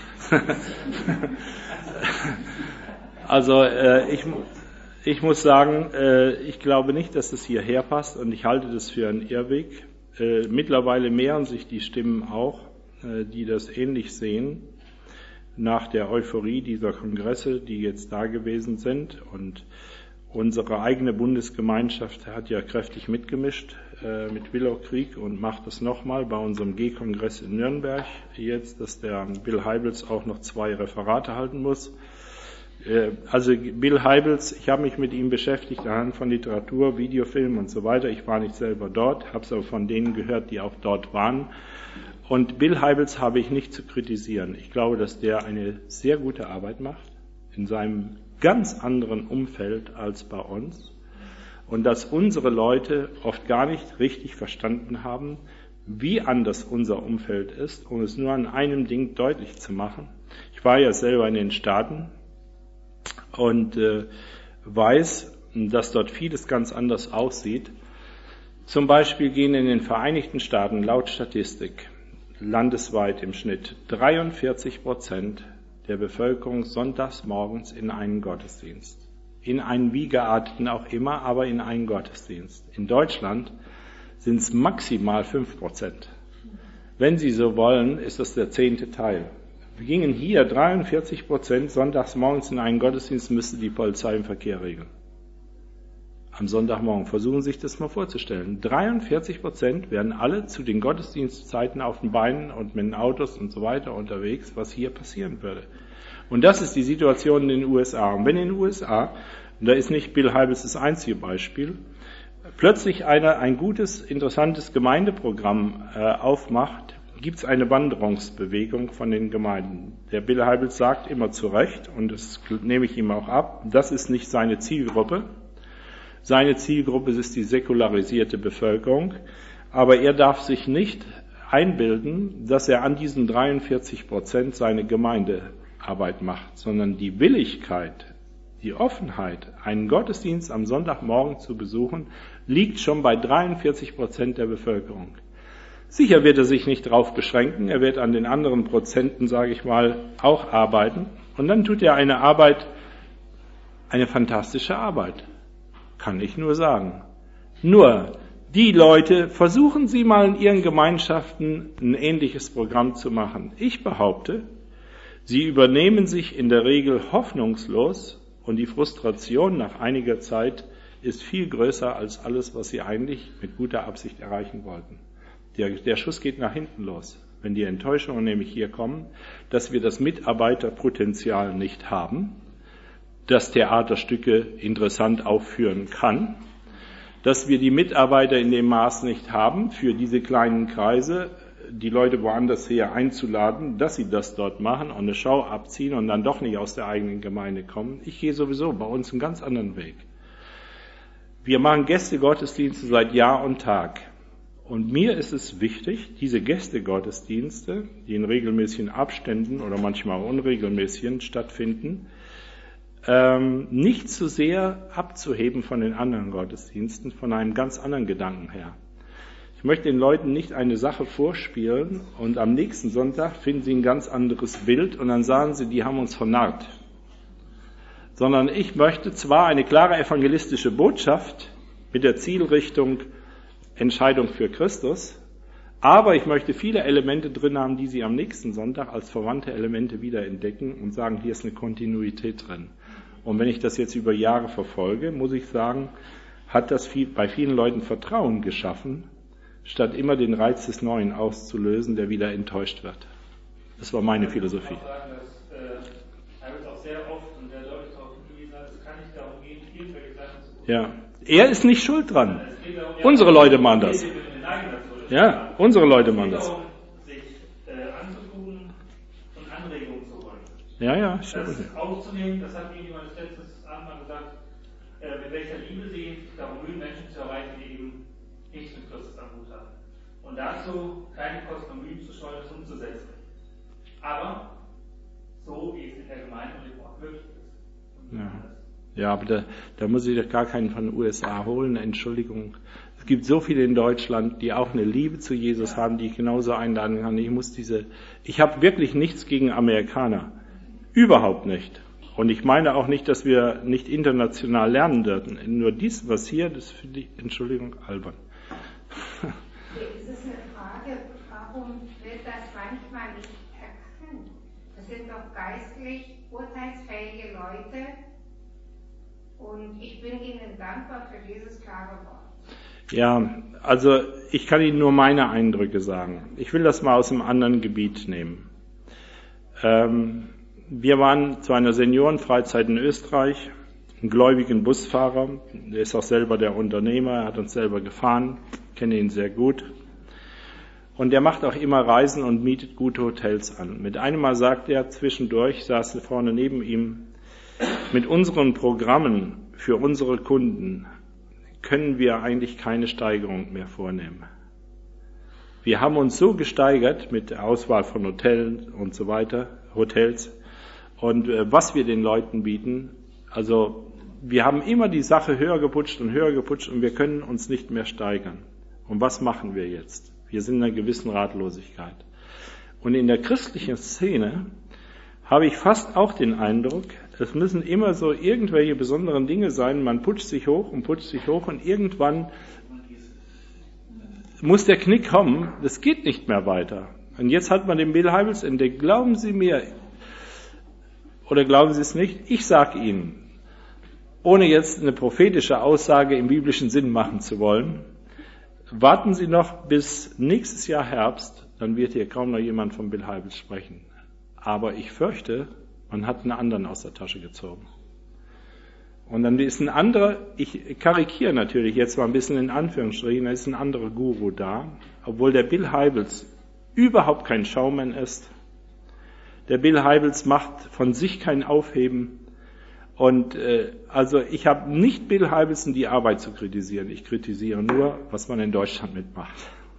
Also äh, ich, ich muss sagen, äh, ich glaube nicht, dass es hierher passt und ich halte das für einen Irrweg. Äh, mittlerweile mehren sich die Stimmen auch, äh, die das ähnlich sehen, nach der Euphorie dieser Kongresse, die jetzt da gewesen sind. Und unsere eigene Bundesgemeinschaft hat ja kräftig mitgemischt äh, mit Willow Creek und macht das nochmal bei unserem G-Kongress in Nürnberg jetzt, dass der Bill Heibels auch noch zwei Referate halten muss. Äh, also Bill Heibels, ich habe mich mit ihm beschäftigt anhand von Literatur, Videofilmen und so weiter. Ich war nicht selber dort, habe es aber von denen gehört, die auch dort waren. Und Bill Heibels habe ich nicht zu kritisieren. Ich glaube, dass der eine sehr gute Arbeit macht in seinem ganz anderen Umfeld als bei uns und dass unsere Leute oft gar nicht richtig verstanden haben, wie anders unser Umfeld ist, um es nur an einem Ding deutlich zu machen. Ich war ja selber in den Staaten und äh, weiß, dass dort vieles ganz anders aussieht. Zum Beispiel gehen in den Vereinigten Staaten laut Statistik landesweit im Schnitt dreiundvierzig Prozent der Bevölkerung sonntags morgens in einen Gottesdienst. In einen wie gearteten auch immer, aber in einen Gottesdienst. In Deutschland sind es maximal fünf Prozent. Wenn Sie so wollen, ist das der zehnte Teil. Wir gingen hier dreiundvierzig Prozent sonntags morgens in einen Gottesdienst, müsste die Polizei im Verkehr regeln. am Sonntagmorgen. Versuchen Sie sich das mal vorzustellen. dreiundvierzig Prozent werden alle zu den Gottesdienstzeiten auf den Beinen und mit den Autos und so weiter unterwegs, was hier passieren würde. Und das ist die Situation in den U S A. Und wenn in den U S A, und da ist nicht Bill Hybels das einzige Beispiel, plötzlich einer ein gutes, interessantes Gemeindeprogramm äh, aufmacht, gibt es eine Wanderungsbewegung von den Gemeinden. Der Bill Hybels sagt immer zu Recht, und das nehme ich ihm auch ab, das ist nicht seine Zielgruppe. Seine Zielgruppe ist die säkularisierte Bevölkerung, aber er darf sich nicht einbilden, dass er an diesen dreiundvierzig Prozent seine Gemeindearbeit macht, sondern die Willigkeit, die Offenheit, einen Gottesdienst am Sonntagmorgen zu besuchen, liegt schon bei dreiundvierzig Prozent der Bevölkerung. Sicher wird er sich nicht darauf beschränken, er wird an den anderen Prozenten, sage ich mal, auch arbeiten. Und dann tut er eine Arbeit, eine fantastische Arbeit. Kann ich nur sagen. Nur, die Leute, versuchen Sie mal in Ihren Gemeinschaften ein ähnliches Programm zu machen. Ich behaupte, sie übernehmen sich in der Regel hoffnungslos und die Frustration nach einiger Zeit ist viel größer als alles, was sie eigentlich mit guter Absicht erreichen wollten. Der, der Schuss geht nach hinten los. Wenn die Enttäuschungen nämlich hier kommen, dass wir das Mitarbeiterpotenzial nicht haben, das Theaterstücke interessant aufführen kann, dass wir die Mitarbeiter in dem Maß nicht haben, für diese kleinen Kreise die Leute woanders her einzuladen, dass sie das dort machen und eine Schau abziehen und dann doch nicht aus der eigenen Gemeinde kommen. Ich gehe sowieso bei uns einen ganz anderen Weg. Wir machen Gästegottesdienste seit Jahr und Tag. Und mir ist es wichtig, diese Gästegottesdienste, die in regelmäßigen Abständen oder manchmal auch unregelmäßigen stattfinden, ähm, nicht zu sehr abzuheben von den anderen Gottesdiensten, von einem ganz anderen Gedanken her. Ich möchte den Leuten nicht eine Sache vorspielen und am nächsten Sonntag finden sie ein ganz anderes Bild und dann sagen sie, die haben uns vernarrt. Sondern ich möchte zwar eine klare evangelistische Botschaft mit der Zielrichtung Entscheidung für Christus, aber ich möchte viele Elemente drin haben, die sie am nächsten Sonntag als verwandte Elemente wiederentdecken und sagen, hier ist eine Kontinuität drin. Und wenn ich das jetzt über Jahre verfolge, muss ich sagen, hat das viel, bei vielen Leuten Vertrauen geschaffen, statt immer den Reiz des Neuen auszulösen, der wieder enttäuscht wird. Das war meine Philosophie. Ich kann sagen, dass äh, Hybels auch sehr oft und sehr deutlich darauf hingewiesen hat, es kann nicht darum gehen, irgendwelche Sachen zu tun. Ja, er ist nicht schuld dran. Unsere Leute machen das. Ja, unsere Leute machen das. Es geht darum, sich äh, anzutun und Anregungen zu holen. Ja, ja, stimmt. Das aufzunehmen, das hat mir jemand das letztes Abend gesagt, äh, mit welcher Liebe sie darum bemühen, Menschen zu erreichen, die eben nichts mit Christus am Hut haben. Und dazu keine Kosten und Mühen zu scheuen, das umzusetzen. Aber so, wie es in der Gemeinde und im Ort möglich ist. Ja. Ja, aber da, da muss ich doch gar keinen von den U S A holen, Entschuldigung. Es gibt so viele in Deutschland, die auch eine Liebe zu Jesus haben, die ich genauso einladen kann. Ich muss diese, ich habe wirklich nichts gegen Amerikaner. Überhaupt nicht. Und ich meine auch nicht, dass wir nicht international lernen dürfen. Nur dies, was hier, das finde ich, Entschuldigung, albern. Es ist eine Frage, warum wird das manchmal nicht erkannt? Das sind doch geistlich urteilsfähige Leute und ich bin Ihnen dankbar für dieses klare Wort. Ja, also ich kann Ihnen nur meine Eindrücke sagen. Ich will das mal aus einem anderen Gebiet nehmen. Ähm, wir waren zu einer Seniorenfreizeit in Österreich, einen gläubigen Busfahrer, der ist auch selber der Unternehmer, er hat uns selber gefahren, kenne ihn sehr gut. Und der macht auch immer Reisen und mietet gute Hotels an. Mit einem Mal sagt er zwischendurch, saß vorne neben ihm, mit unseren Programmen für unsere Kunden können wir eigentlich keine Steigerung mehr vornehmen. Wir haben uns so gesteigert mit der Auswahl von Hotels und so weiter, Hotels, und äh, was wir den Leuten bieten, also wir haben immer die Sache höher geputscht und höher geputscht und wir können uns nicht mehr steigern. Und was machen wir jetzt? Wir sind in einer gewissen Ratlosigkeit. Und in der christlichen Szene habe ich fast auch den Eindruck, es müssen immer so irgendwelche besonderen Dinge sein, man putscht sich hoch und putscht sich hoch und irgendwann muss der Knick kommen, das geht nicht mehr weiter. Und jetzt hat man den Bill Hybels entdeckt. Glauben Sie mir, oder glauben Sie es nicht, ich sage Ihnen, ohne jetzt eine prophetische Aussage im biblischen Sinn machen zu wollen, warten Sie noch bis nächstes Jahr Herbst, dann wird hier kaum noch jemand von Bill Hybels sprechen. Aber ich fürchte, man hat einen anderen aus der Tasche gezogen. Und dann ist ein anderer, ich karikiere natürlich jetzt mal ein bisschen in Anführungsstrichen, da ist ein anderer Guru da, obwohl der Bill Hybels überhaupt kein Showman ist. Der Bill Hybels macht von sich kein Aufheben. Und äh, also ich habe nicht Bill Hybels die Arbeit zu kritisieren. Ich kritisiere nur, was man in Deutschland mitmacht.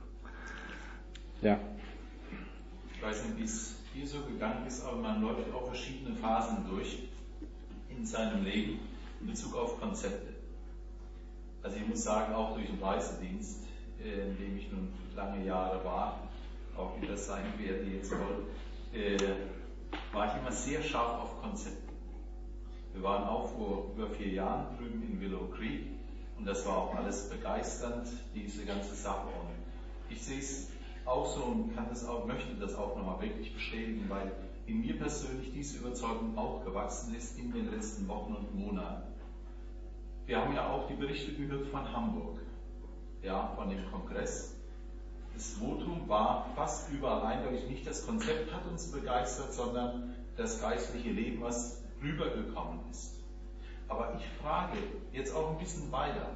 Ja. Ich weiß nicht, wie es hier so gegangen ist, aber man läuft auch verschiedene Phasen durch in seinem Leben in Bezug auf Konzepte. Also ich muss sagen, auch durch den Reisedienst, in dem ich nun lange Jahre war, auch wie das sein werde jetzt wohl, äh, war ich immer sehr scharf auf Konzepte. Wir waren auch vor über vier Jahren drüben in Willow Creek und das war auch alles begeisternd, diese ganze Sachordnung. Ich sehe es auch so und kann das auch, möchte das auch nochmal wirklich bestätigen, weil in mir persönlich diese Überzeugung auch gewachsen ist in den letzten Wochen und Monaten. Wir haben ja auch die Berichte gehört von Hamburg, ja, von dem Kongress. Das Votum war fast überall eindeutig, nicht das Konzept hat uns begeistert, sondern das geistliche Leben, was rübergekommen ist. Aber ich frage jetzt auch ein bisschen weiter,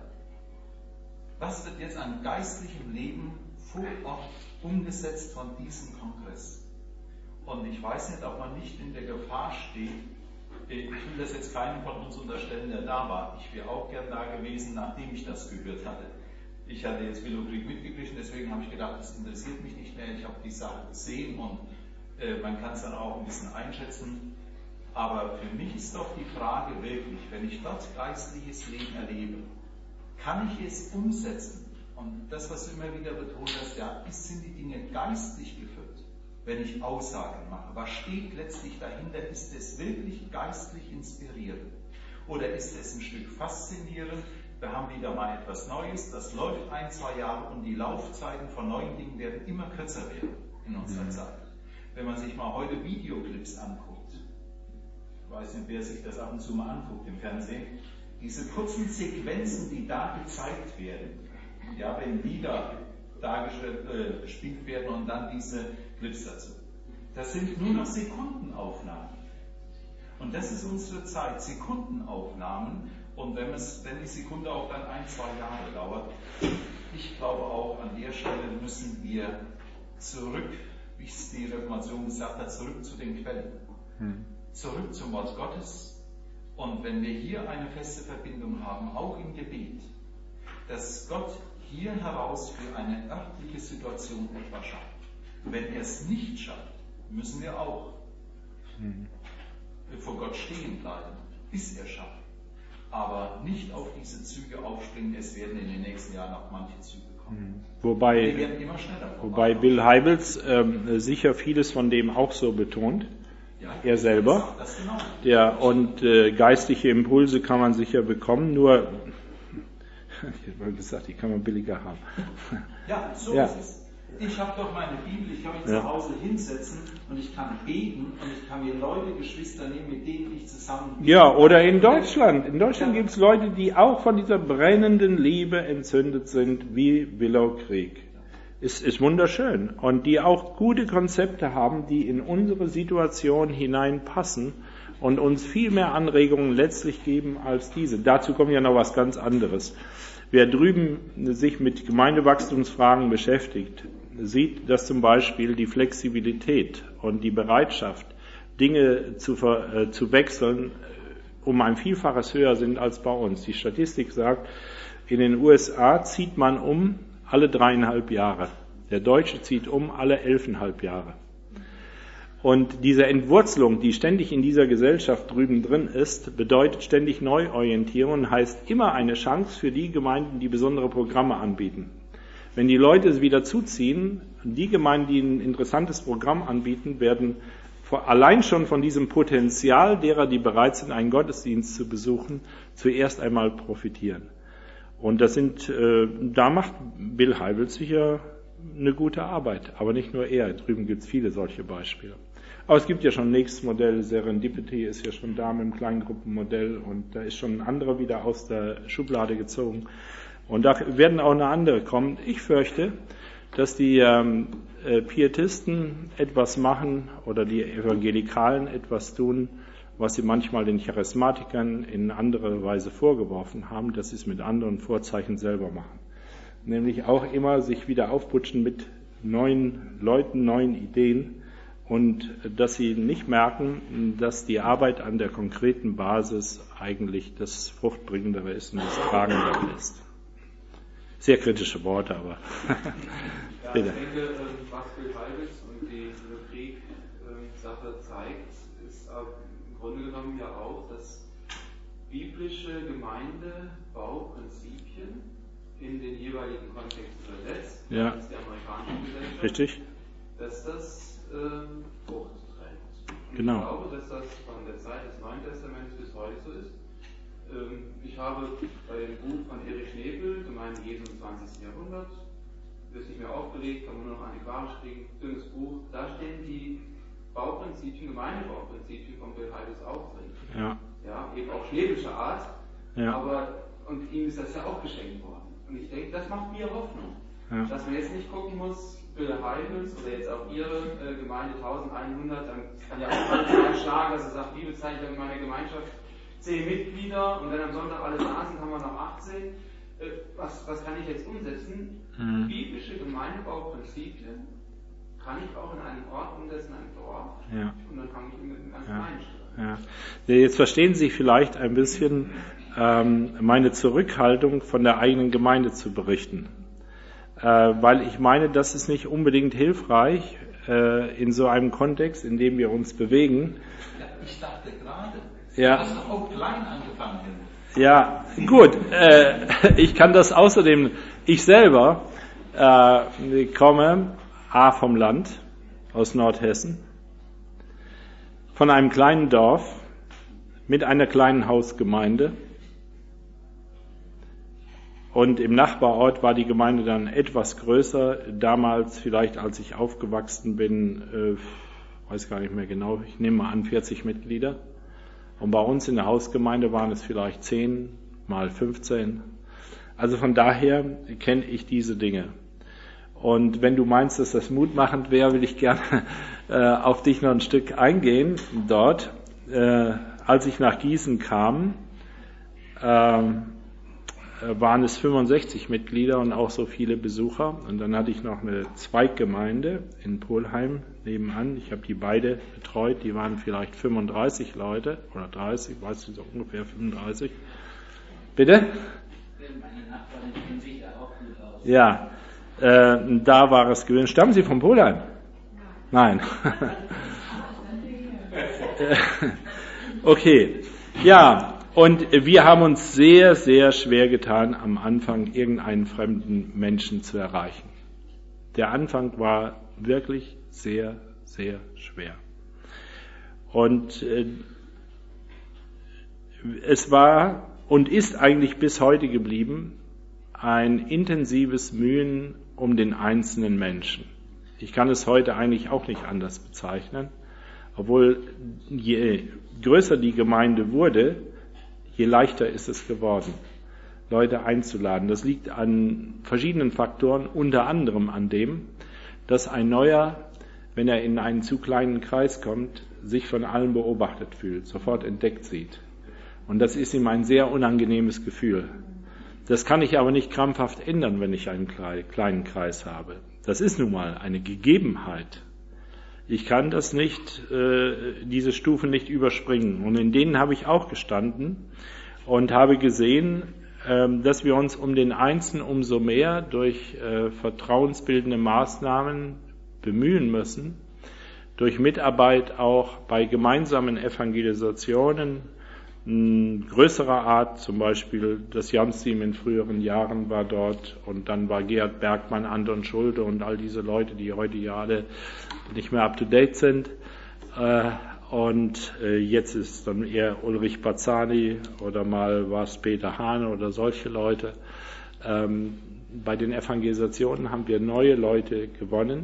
was wird jetzt an geistlichem Leben vor Ort umgesetzt von diesem Kongress? Und ich weiß nicht, ob man nicht in der Gefahr steht, ich will das jetzt keinem von uns unterstellen, der da war. Ich wäre auch gern da gewesen, nachdem ich das gehört hatte. Ich hatte jetzt Willow Creek mitgekriegt, deswegen habe ich gedacht, das interessiert mich nicht mehr. Ich habe die Sache gesehen und äh, man kann es dann auch ein bisschen einschätzen. Aber für mich ist doch die Frage wirklich, wenn ich dort geistliches Leben erlebe, kann ich es umsetzen? Und das, was du immer wieder betont hast, ja, sind die Dinge geistlich gefüllt, wenn ich Aussagen mache? Was steht letztlich dahinter? Ist es wirklich geistlich inspirierend? Oder ist es ein Stück faszinierend? Wir haben wieder mal etwas Neues, das läuft ein, zwei Jahre und die Laufzeiten von neuen Dingen werden immer kürzer werden in unserer mhm. Zeit. Wenn man sich mal heute Videoclips anguckt, ich weiß nicht, wer sich das ab und zu mal anguckt im Fernsehen, diese kurzen Sequenzen, die da gezeigt werden, ja, wenn Lieder dargestellt, äh, gespielt werden und dann diese Clips dazu. Das sind nur noch Sekundenaufnahmen. Und das ist unsere Zeit, Sekundenaufnahmen. Und wenn, es, wenn die Sekunde auch dann ein, zwei Jahre dauert, ich glaube auch, an der Stelle müssen wir zurück, wie es die Reformation gesagt hat, zurück zu den Quellen. Hm. Zurück zum Wort Gottes. Und wenn wir hier eine feste Verbindung haben, auch im Gebet, dass Gott hier heraus für eine örtliche Situation etwas schafft. Wenn er es nicht schafft, müssen wir auch hm. vor Gott stehen bleiben, bis er schafft. Aber nicht auf diese Züge aufspringen, es werden in den nächsten Jahren auch manche Züge kommen. Wobei, die werden immer schneller wobei Bill Hybels ähm, sicher vieles von dem auch so betont. Ja, er selber. Das genau. Der, und äh, geistliche Impulse kann man sicher bekommen, nur, ich habe gesagt, die kann man billiger haben. Ja, so ja. ist es. Ich habe doch meine Bibel, ich kann mich ja. zu Hause hinsetzen und ich kann beten und ich kann mir Leute, Geschwister nehmen, mit denen ich zusammen bete. Ja, oder in Deutschland. In Deutschland ja. gibt es Leute, die auch von dieser brennenden Liebe entzündet sind, wie Willow Creek. Es ist wunderschön. Und die auch gute Konzepte haben, die in unsere Situation hineinpassen und uns viel mehr Anregungen letztlich geben als diese. Dazu kommt ja noch was ganz anderes. Wer drüben sich mit Gemeindewachstumsfragen beschäftigt, sieht, dass zum Beispiel die Flexibilität und die Bereitschaft, Dinge zu, äh, zu wechseln, um ein Vielfaches höher sind als bei uns. Die Statistik sagt, in den U S A zieht man um alle dreieinhalb Jahre. Der Deutsche zieht um alle elfeinhalb Jahre. Und diese Entwurzelung, die ständig in dieser Gesellschaft drüben drin ist, bedeutet ständig Neuorientierung und heißt immer eine Chance für die Gemeinden, die besondere Programme anbieten. Wenn die Leute wieder zuziehen, die Gemeinden, die ein interessantes Programm anbieten, werden allein schon von diesem Potenzial derer, die bereit sind, einen Gottesdienst zu besuchen, zuerst einmal profitieren. Und das sind, äh, da macht Bill Hybels sicher eine gute Arbeit, aber nicht nur er. Drüben gibt es viele solche Beispiele. Aber es gibt ja schon nächstes Modell, Serendipity ist ja schon da mit dem Kleingruppenmodell und da ist schon ein anderer wieder aus der Schublade gezogen. Und da werden auch eine andere kommen. Ich fürchte, dass die ähm, äh, Pietisten etwas machen oder die Evangelikalen etwas tun, was sie manchmal den Charismatikern in anderer Weise vorgeworfen haben, dass sie es mit anderen Vorzeichen selber machen. Nämlich auch immer sich wieder aufputschen mit neuen Leuten, neuen Ideen und dass sie nicht merken, dass die Arbeit an der konkreten Basis eigentlich das Fruchtbringendere ist und das Tragendere ist. Sehr kritische Worte, aber ja, bitte. Ich denke, was Bill Hybels und die Krieg-Sache zeigt, ist im Grunde genommen ja auch, dass biblische Gemeindebau-Prinzipien in den jeweiligen Kontext übersetzt, ja. das ist die amerikanische Gesellschaft, richtig, dass das ähm, Frucht trägt. Und genau. Ich glaube, dass das von der Zeit des Neuen Testaments bis heute so ist. Ähm, ich habe bei dem Buch von Erich Schnepel, Gemeinde Jesu im zwanzigsten Jahrhundert, wird nicht mehr aufgelegt, kann man nur noch antiquarisch kriegen, dünnes Buch, da stehen die Bauprinzipien, Gemeindebauprinzipien von Bill Hybels auch drin. Ja. Ja, eben auch schneeblischer Art, ja. aber und ihm ist das ja auch geschenkt worden. Und ich denke, das macht mir Hoffnung, ja. dass man jetzt nicht gucken muss, Bill Hybels oder jetzt auch Ihre äh, Gemeinde eintausendeinhundert, dann kann ja auch mal erschlagen, dass er sagt, liebe Zeit, ich habe in meiner Gemeinschaft zehn Mitglieder und wenn am Sonntag alle da sind, haben wir noch achtzehn. Äh, was, was kann ich jetzt umsetzen? Mhm. Biblische Gemeindebauprinzipien kann ich auch in einem Ort umsetzen, einem Dorf. Ja. Und dann fange ich mit einem ganz kleinen Schritt an. Ja. Jetzt verstehen Sie vielleicht ein bisschen ähm, meine Zurückhaltung, von der eigenen Gemeinde zu berichten. Äh, weil ich meine, das ist nicht unbedingt hilfreich äh, in so einem Kontext, in dem wir uns bewegen. Ja, ich dachte gerade, ja. du hast doch auch klein angefangen. Ja, gut. Äh, ich kann das außerdem, ich selber äh, komme A vom Land, aus Nordhessen, von einem kleinen Dorf mit einer kleinen Hausgemeinde. Und im Nachbarort war die Gemeinde dann etwas größer. Damals, vielleicht als ich aufgewachsen bin, äh, weiß gar nicht mehr genau, ich nehme mal an vierzig Mitglieder. Und bei uns in der Hausgemeinde waren es vielleicht zehn mal fünfzehn. Also von daher kenne ich diese Dinge. Und wenn du meinst, dass das mutmachend wäre, will ich gerne äh, auf dich noch ein Stück eingehen. Dort, äh, als ich nach Gießen kam, äh, waren es fünfundsechzig Mitglieder und auch so viele Besucher. Und dann hatte ich noch eine Zweiggemeinde in Polheim nebenan. Ich habe die beide betreut. Die waren vielleicht fünfunddreißig Leute oder dreißig, weißt du, so ungefähr fünfunddreißig. Bitte? Meine Nachbarn kennen sich ja auch gut aus. Ja, äh, da war es gewesen. Stammen Sie von Polheim? Nein. Okay. Ja. Und wir haben uns sehr, sehr schwer getan, am Anfang irgendeinen fremden Menschen zu erreichen. Der Anfang war wirklich sehr, sehr schwer. Und äh, es war und ist eigentlich bis heute geblieben ein intensives Mühen um den einzelnen Menschen. Ich kann es heute eigentlich auch nicht anders bezeichnen, obwohl je größer die Gemeinde wurde, je leichter ist es geworden, Leute einzuladen. Das liegt an verschiedenen Faktoren, unter anderem an dem, dass ein Neuer, wenn er in einen zu kleinen Kreis kommt, sich von allen beobachtet fühlt, sofort entdeckt sieht. Und das ist ihm ein sehr unangenehmes Gefühl. Das kann ich aber nicht krampfhaft ändern, wenn ich einen kleinen Kreis habe. Das ist nun mal eine Gegebenheit. Ich kann das nicht, äh, diese Stufen nicht überspringen. Und in denen habe ich auch gestanden und habe gesehen, äh, dass wir uns um den Einzelnen umso mehr durch äh, vertrauensbildende Maßnahmen bemühen müssen, durch Mitarbeit auch bei gemeinsamen Evangelisationen mh, größerer Art, zum Beispiel das Jams-Team in früheren Jahren war dort und dann war Gerhard Bergmann, Anton Schulte und all diese Leute, die heute ja alle nicht mehr up to date sind. Äh, und äh, jetzt ist dann eher Ulrich Bazzani oder mal war es Peter Hahne oder solche Leute. Ähm, bei den Evangelisationen haben wir neue Leute gewonnen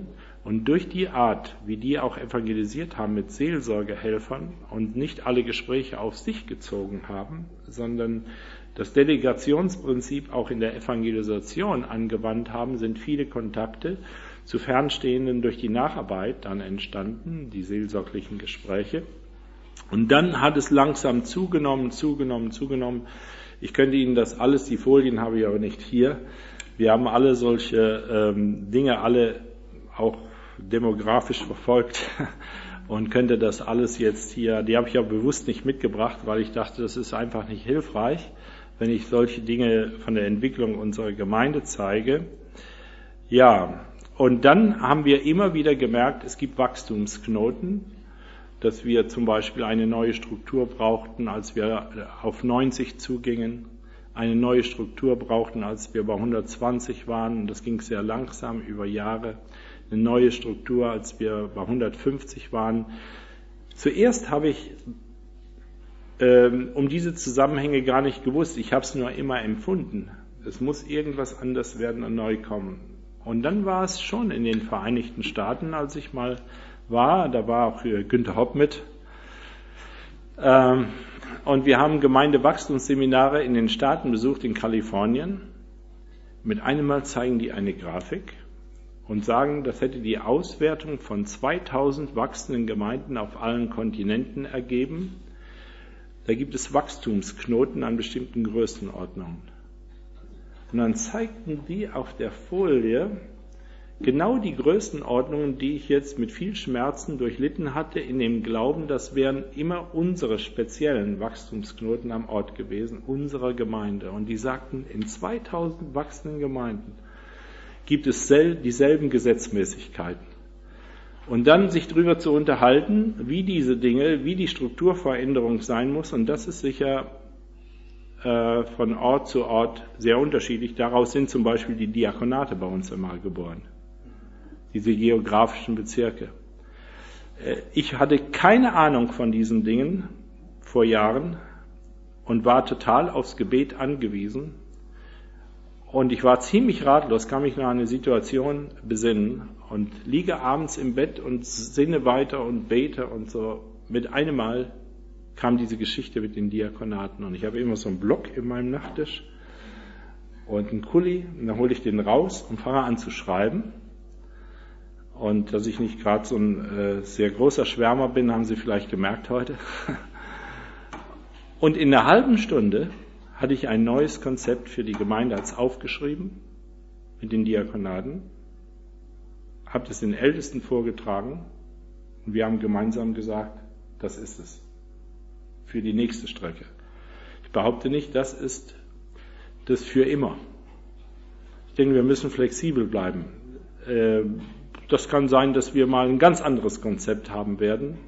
Und durch die Art, wie die auch evangelisiert haben mit Seelsorgehelfern und nicht alle Gespräche auf sich gezogen haben, sondern das Delegationsprinzip auch in der Evangelisation angewandt haben, sind viele Kontakte zu Fernstehenden durch die Nacharbeit dann entstanden, die seelsorglichen Gespräche. Und dann hat es langsam zugenommen, zugenommen, zugenommen. Ich könnte Ihnen das alles, die Folien habe ich aber nicht hier. Wir haben alle solche ähm, Dinge, alle auch demografisch verfolgt und könnte das alles jetzt hier, die habe ich auch bewusst nicht mitgebracht, weil ich dachte, das ist einfach nicht hilfreich, wenn ich solche Dinge von der Entwicklung unserer Gemeinde zeige. Ja, und dann haben wir immer wieder gemerkt, es gibt Wachstumsknoten, dass wir zum Beispiel eine neue Struktur brauchten, als wir auf neunzig zugingen, eine neue Struktur brauchten, als wir bei hundertzwanzig waren, und das ging sehr langsam über Jahre, eine neue Struktur, als wir bei hundertfünfzig waren. Zuerst habe ich ähm, um diese Zusammenhänge gar nicht gewusst, ich habe es nur immer empfunden. Es muss irgendwas anders werden und neu kommen. Und dann war es schon in den Vereinigten Staaten, als ich mal war, da war auch Günther Hopp mit. Ähm, und wir haben Gemeindewachstumsseminare in den Staaten besucht, in Kalifornien. Mit einem Mal zeigen die eine Grafik und sagen, das hätte die Auswertung von zweitausend wachsenden Gemeinden auf allen Kontinenten ergeben. Da gibt es Wachstumsknoten an bestimmten Größenordnungen. Und dann zeigten die auf der Folie genau die Größenordnungen, die ich jetzt mit viel Schmerzen durchlitten hatte, in dem Glauben, das wären immer unsere speziellen Wachstumsknoten am Ort gewesen, unserer Gemeinde. Und die sagten, in zweitausend wachsenden Gemeinden gibt es dieselben Gesetzmäßigkeiten. Und dann sich darüber zu unterhalten, wie diese Dinge, wie die Strukturveränderung sein muss, und das ist sicher äh, von Ort zu Ort sehr unterschiedlich. Daraus sind zum Beispiel die Diakonate bei uns immer geboren, diese geografischen Bezirke. Äh, ich hatte keine Ahnung von diesen Dingen vor Jahren und war total aufs Gebet angewiesen. Und ich war ziemlich ratlos, kann mich noch an eine Situation besinnen und liege abends im Bett und sinne weiter und bete und so. Mit einem Mal kam diese Geschichte mit den Diakonaten und ich habe immer so einen Block in meinem Nachttisch und einen Kuli und dann hole ich den raus und fange an zu schreiben. Und dass ich nicht gerade so ein äh, sehr großer Schwärmer bin, haben Sie vielleicht gemerkt heute. Und in einer halben Stunde hatte ich ein neues Konzept für die Gemeinde als aufgeschrieben mit den Diakonaten, habe das den Ältesten vorgetragen und wir haben gemeinsam gesagt, das ist es für die nächste Strecke. Ich behaupte nicht, das ist das für immer. Ich denke, wir müssen flexibel bleiben. Das kann sein, dass wir mal ein ganz anderes Konzept haben werden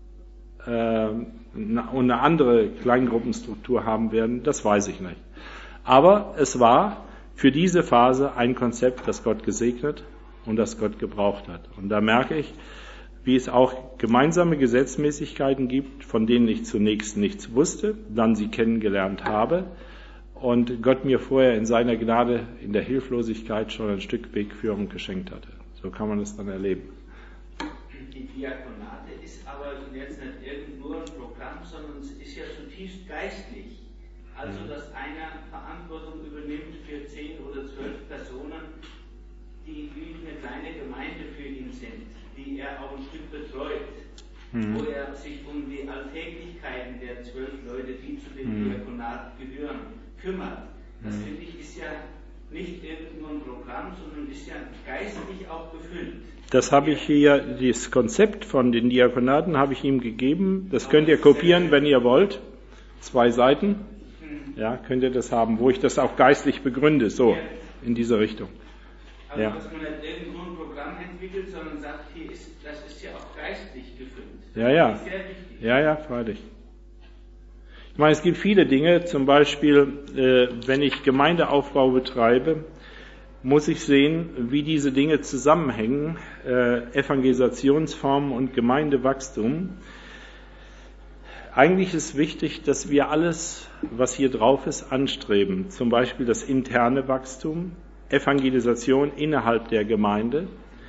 und eine andere Kleingruppenstruktur haben werden, das weiß ich nicht. Aber es war für diese Phase ein Konzept, das Gott gesegnet und das Gott gebraucht hat. Und da merke ich, wie es auch gemeinsame Gesetzmäßigkeiten gibt, von denen ich zunächst nichts wusste, dann sie kennengelernt habe und Gott mir vorher in seiner Gnade, in der Hilflosigkeit schon ein Stück Wegführung geschenkt hatte. So kann man es dann erleben. Die Diakonate ist aber jetzt nicht irgend nur ein Programm, sondern es ist ja zutiefst geistlich. Also, dass einer Verantwortung übernimmt für zehn oder zwölf Personen, die wie eine kleine Gemeinde für ihn sind, die er auch ein Stück betreut, mhm. wo er sich um die Alltäglichkeiten der zwölf Leute, die zu dem mhm. Diakonat gehören, kümmert. Das mhm. finde ich ist ja nicht nur ein Programm, sondern ist ja geistlich auch gefüllt. Das habe ich hier, das Konzept von den Diakonaten habe ich ihm gegeben. Das könnt ihr kopieren, wenn ihr wollt. Zwei Seiten. Ja, könnt ihr das haben, wo ich das auch geistlich begründe, so in diese Richtung. Also, ja. Dass man nicht irgendwo ein Programm entwickelt, sondern sagt, hier ist, das ist ja auch geistlich gefüllt. Ja, ja. Das ist sehr wichtig. Ja, ja, freilich. Ich meine, es gibt viele Dinge, zum Beispiel, äh, wenn ich Gemeindeaufbau betreibe, muss ich sehen, wie diese Dinge zusammenhängen, äh, Evangelisationsformen und Gemeindewachstum. Eigentlich ist wichtig, dass wir alles, was hier drauf ist, anstreben. Zum Beispiel das interne Wachstum, Evangelisation innerhalb der Gemeinde,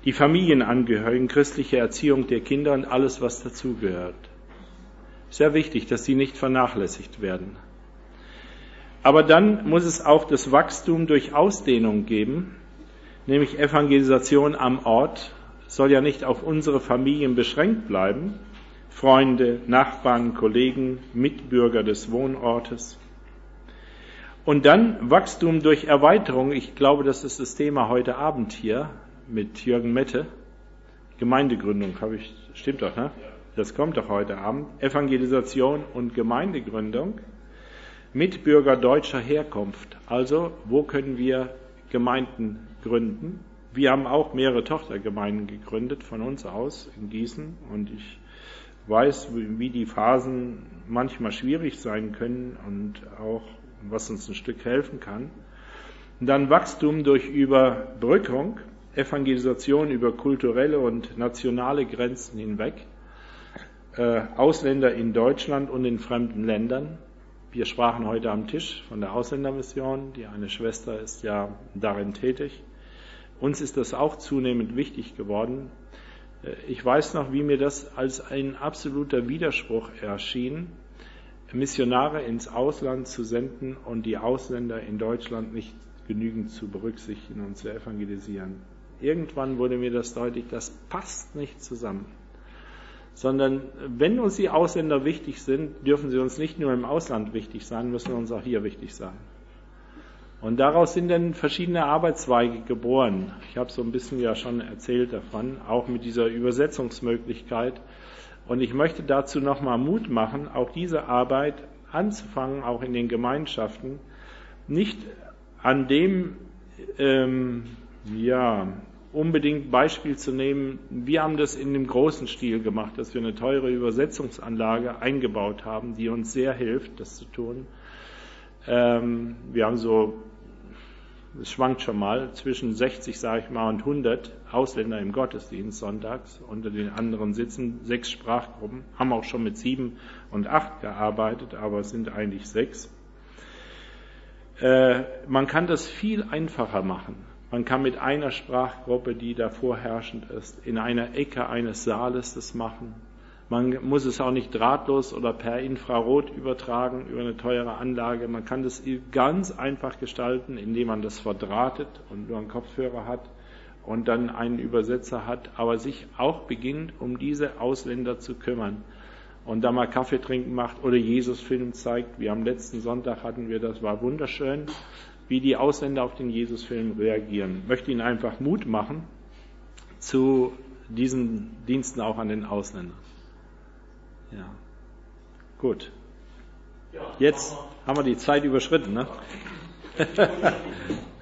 die Familienangehörigen, christliche Erziehung der Kinder und alles, was dazugehört. Sehr wichtig, dass sie nicht vernachlässigt werden. Aber dann muss es auch das Wachstum durch Ausdehnung geben, nämlich Evangelisation am Ort, soll ja nicht auf unsere Familien beschränkt bleiben, Freunde, Nachbarn, Kollegen, Mitbürger des Wohnortes. Und dann Wachstum durch Erweiterung, ich glaube, das ist das Thema heute Abend hier mit Jürgen Mette, Gemeindegründung, habe ich, stimmt doch, ne? Das kommt doch heute Abend, Evangelisation und Gemeindegründung, Mitbürger deutscher Herkunft, also wo können wir Gemeinden gründen? Wir haben auch mehrere Tochtergemeinden gegründet von uns aus in Gießen und ich weiß, wie die Phasen manchmal schwierig sein können und auch, was uns ein Stück helfen kann. Und dann Wachstum durch Überbrückung, Evangelisation über kulturelle und nationale Grenzen hinweg, äh, Ausländer in Deutschland und in fremden Ländern. Wir sprachen heute am Tisch von der Ausländermission, die eine Schwester ist ja darin tätig. Uns ist das auch zunehmend wichtig geworden. Ich weiß noch, wie mir das als ein absoluter Widerspruch erschien, Missionare ins Ausland zu senden und die Ausländer in Deutschland nicht genügend zu berücksichtigen und zu evangelisieren. Irgendwann wurde mir das deutlich, das passt nicht zusammen. Sondern wenn uns die Ausländer wichtig sind, dürfen sie uns nicht nur im Ausland wichtig sein, müssen uns auch hier wichtig sein. Und daraus sind dann verschiedene Arbeitszweige geboren. Ich habe so ein bisschen ja schon erzählt davon, auch mit dieser Übersetzungsmöglichkeit. Und ich möchte dazu nochmal Mut machen, auch diese Arbeit anzufangen, auch in den Gemeinschaften, nicht an dem, ähm, ja, unbedingt Beispiel zu nehmen. Wir haben das in dem großen Stil gemacht, dass wir eine teure Übersetzungsanlage eingebaut haben, die uns sehr hilft, das zu tun. Ähm, wir haben so, es schwankt schon mal, zwischen sechzig, sage ich mal, und hundert Ausländer im Gottesdienst sonntags. Unter den anderen sitzen sechs Sprachgruppen, haben auch schon mit sieben und acht gearbeitet, aber es sind eigentlich sechs. Äh, man kann das viel einfacher machen. Man kann mit einer Sprachgruppe, die da vorherrschend ist, in einer Ecke eines Saales das machen. Man muss es auch nicht drahtlos oder per Infrarot übertragen über eine teure Anlage. Man kann das ganz einfach gestalten, indem man das verdrahtet und nur einen Kopfhörer hat und dann einen Übersetzer hat, aber sich auch beginnt, um diese Ausländer zu kümmern. Und da mal Kaffee trinken macht oder Jesus-Film zeigt, wie am letzten Sonntag hatten wir das, war wunderschön, wie die Ausländer auf den Jesus-Film reagieren. Ich möchte Ihnen einfach Mut machen zu diesen Diensten auch an den Ausländern. Ja, gut. Jetzt haben wir die Zeit überschritten, ne?